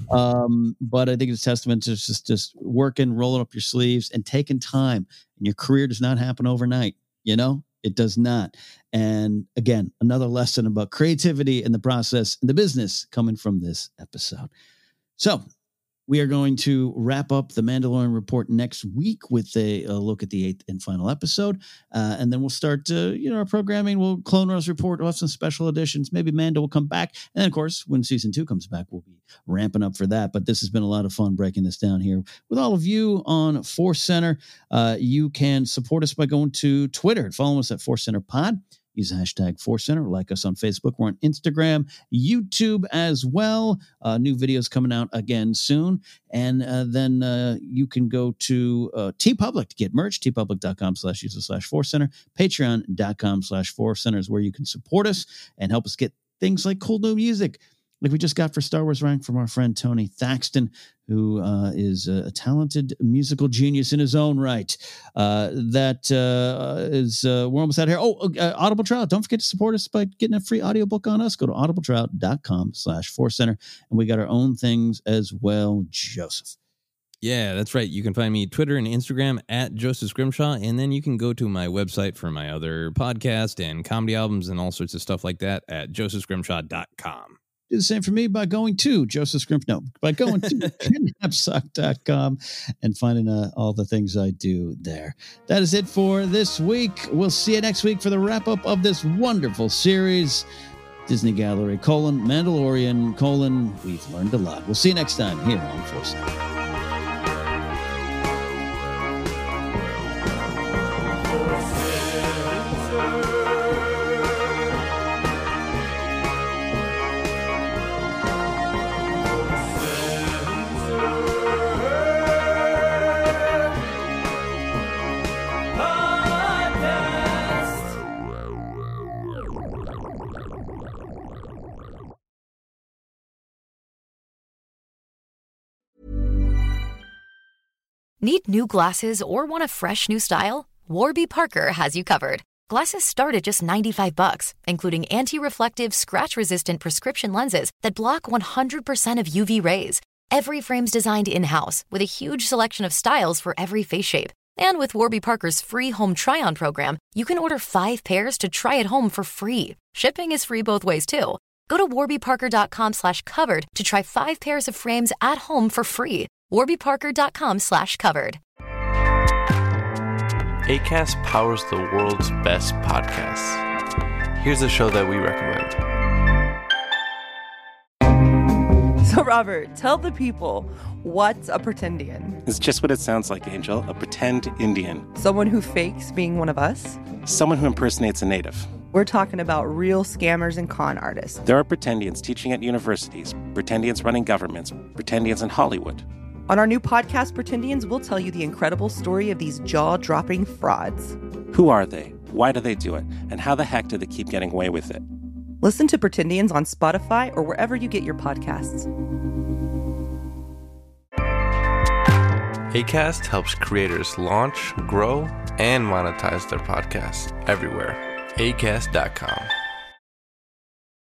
um, but I think it's a testament to just, just working, rolling up your sleeves, and taking time. And your career does not happen overnight. You know, it does not. And again, another lesson about creativity and the process and the business coming from this episode. So we are going to wrap up the Mandalorian Report next week with a, a look at the eighth and final episode. Uh, and then we'll start, uh, you know, our programming. We'll Clone Wars Report. We'll have some special editions. Maybe Mando will come back. And then, of course, when season two comes back, we'll be ramping up for that. But this has been a lot of fun breaking this down here with all of you on Force Center. Uh, you can support us by going to Twitter and follow us at Force Center Pod. Use the hashtag Force Center. Like us on Facebook. We're on Instagram, YouTube as well. Uh, new videos coming out again soon. And uh, then uh, you can go to uh, TeePublic to get merch. TeePublic.com slash user slash Force Center. Patreon.com slash Force Center is where you can support us and help us get things like cool new music, like we just got for Star Wars Rank from our friend Tony Thaxton, who uh, is a talented musical genius in his own right. Uh, that uh, is, uh, we're almost out here. Oh, uh, Audible Trial. Don't forget to support us by getting a free audiobook on us. Go to audibletrial.com slash Force Center. And we got our own things as well, Joseph. Yeah, that's right. You can find me Twitter and Instagram at Joseph Scrimshaw, and then you can go to my website for my other podcast and comedy albums and all sorts of stuff like that at joseph scrimshaw dot com. Do the same for me by going to Joseph Scrimp. No, by going to knapsack dot com and finding uh, all the things I do there. That is it for this week. We'll see you next week for the wrap up of this wonderful series. Disney Gallery, colon, Mandalorian, colon, we've learned a lot. We'll see you next time here on Force. Need new glasses or want a fresh new style? Warby Parker has you covered. Glasses start at just ninety-five bucks, including anti-reflective, scratch-resistant prescription lenses that block one hundred percent of U V rays. Every frame's designed in-house with a huge selection of styles for every face shape. And with Warby Parker's free home try-on program, you can order five pairs to try at home for free. Shipping is free both ways, too. Go to warbyparker.com slash covered to try five pairs of frames at home for free. warbyparker.com slash covered. Acast powers the world's best podcasts. Here's a show that we recommend. So, Robert, tell the people, what's a pretendian? It's just what it sounds like, Angel. A pretend Indian. Someone who fakes being one of us? Someone who impersonates a native. We're talking about real scammers and con artists. There are pretendians teaching at universities, pretendians running governments, pretendians in Hollywood. On our new podcast, Pretendians, we'll tell you the incredible story of these jaw-dropping frauds. Who are they? Why do they do it? And how the heck do they keep getting away with it? Listen to Pretendians on Spotify or wherever you get your podcasts. Acast helps creators launch, grow, and monetize their podcasts everywhere. Acast dot com.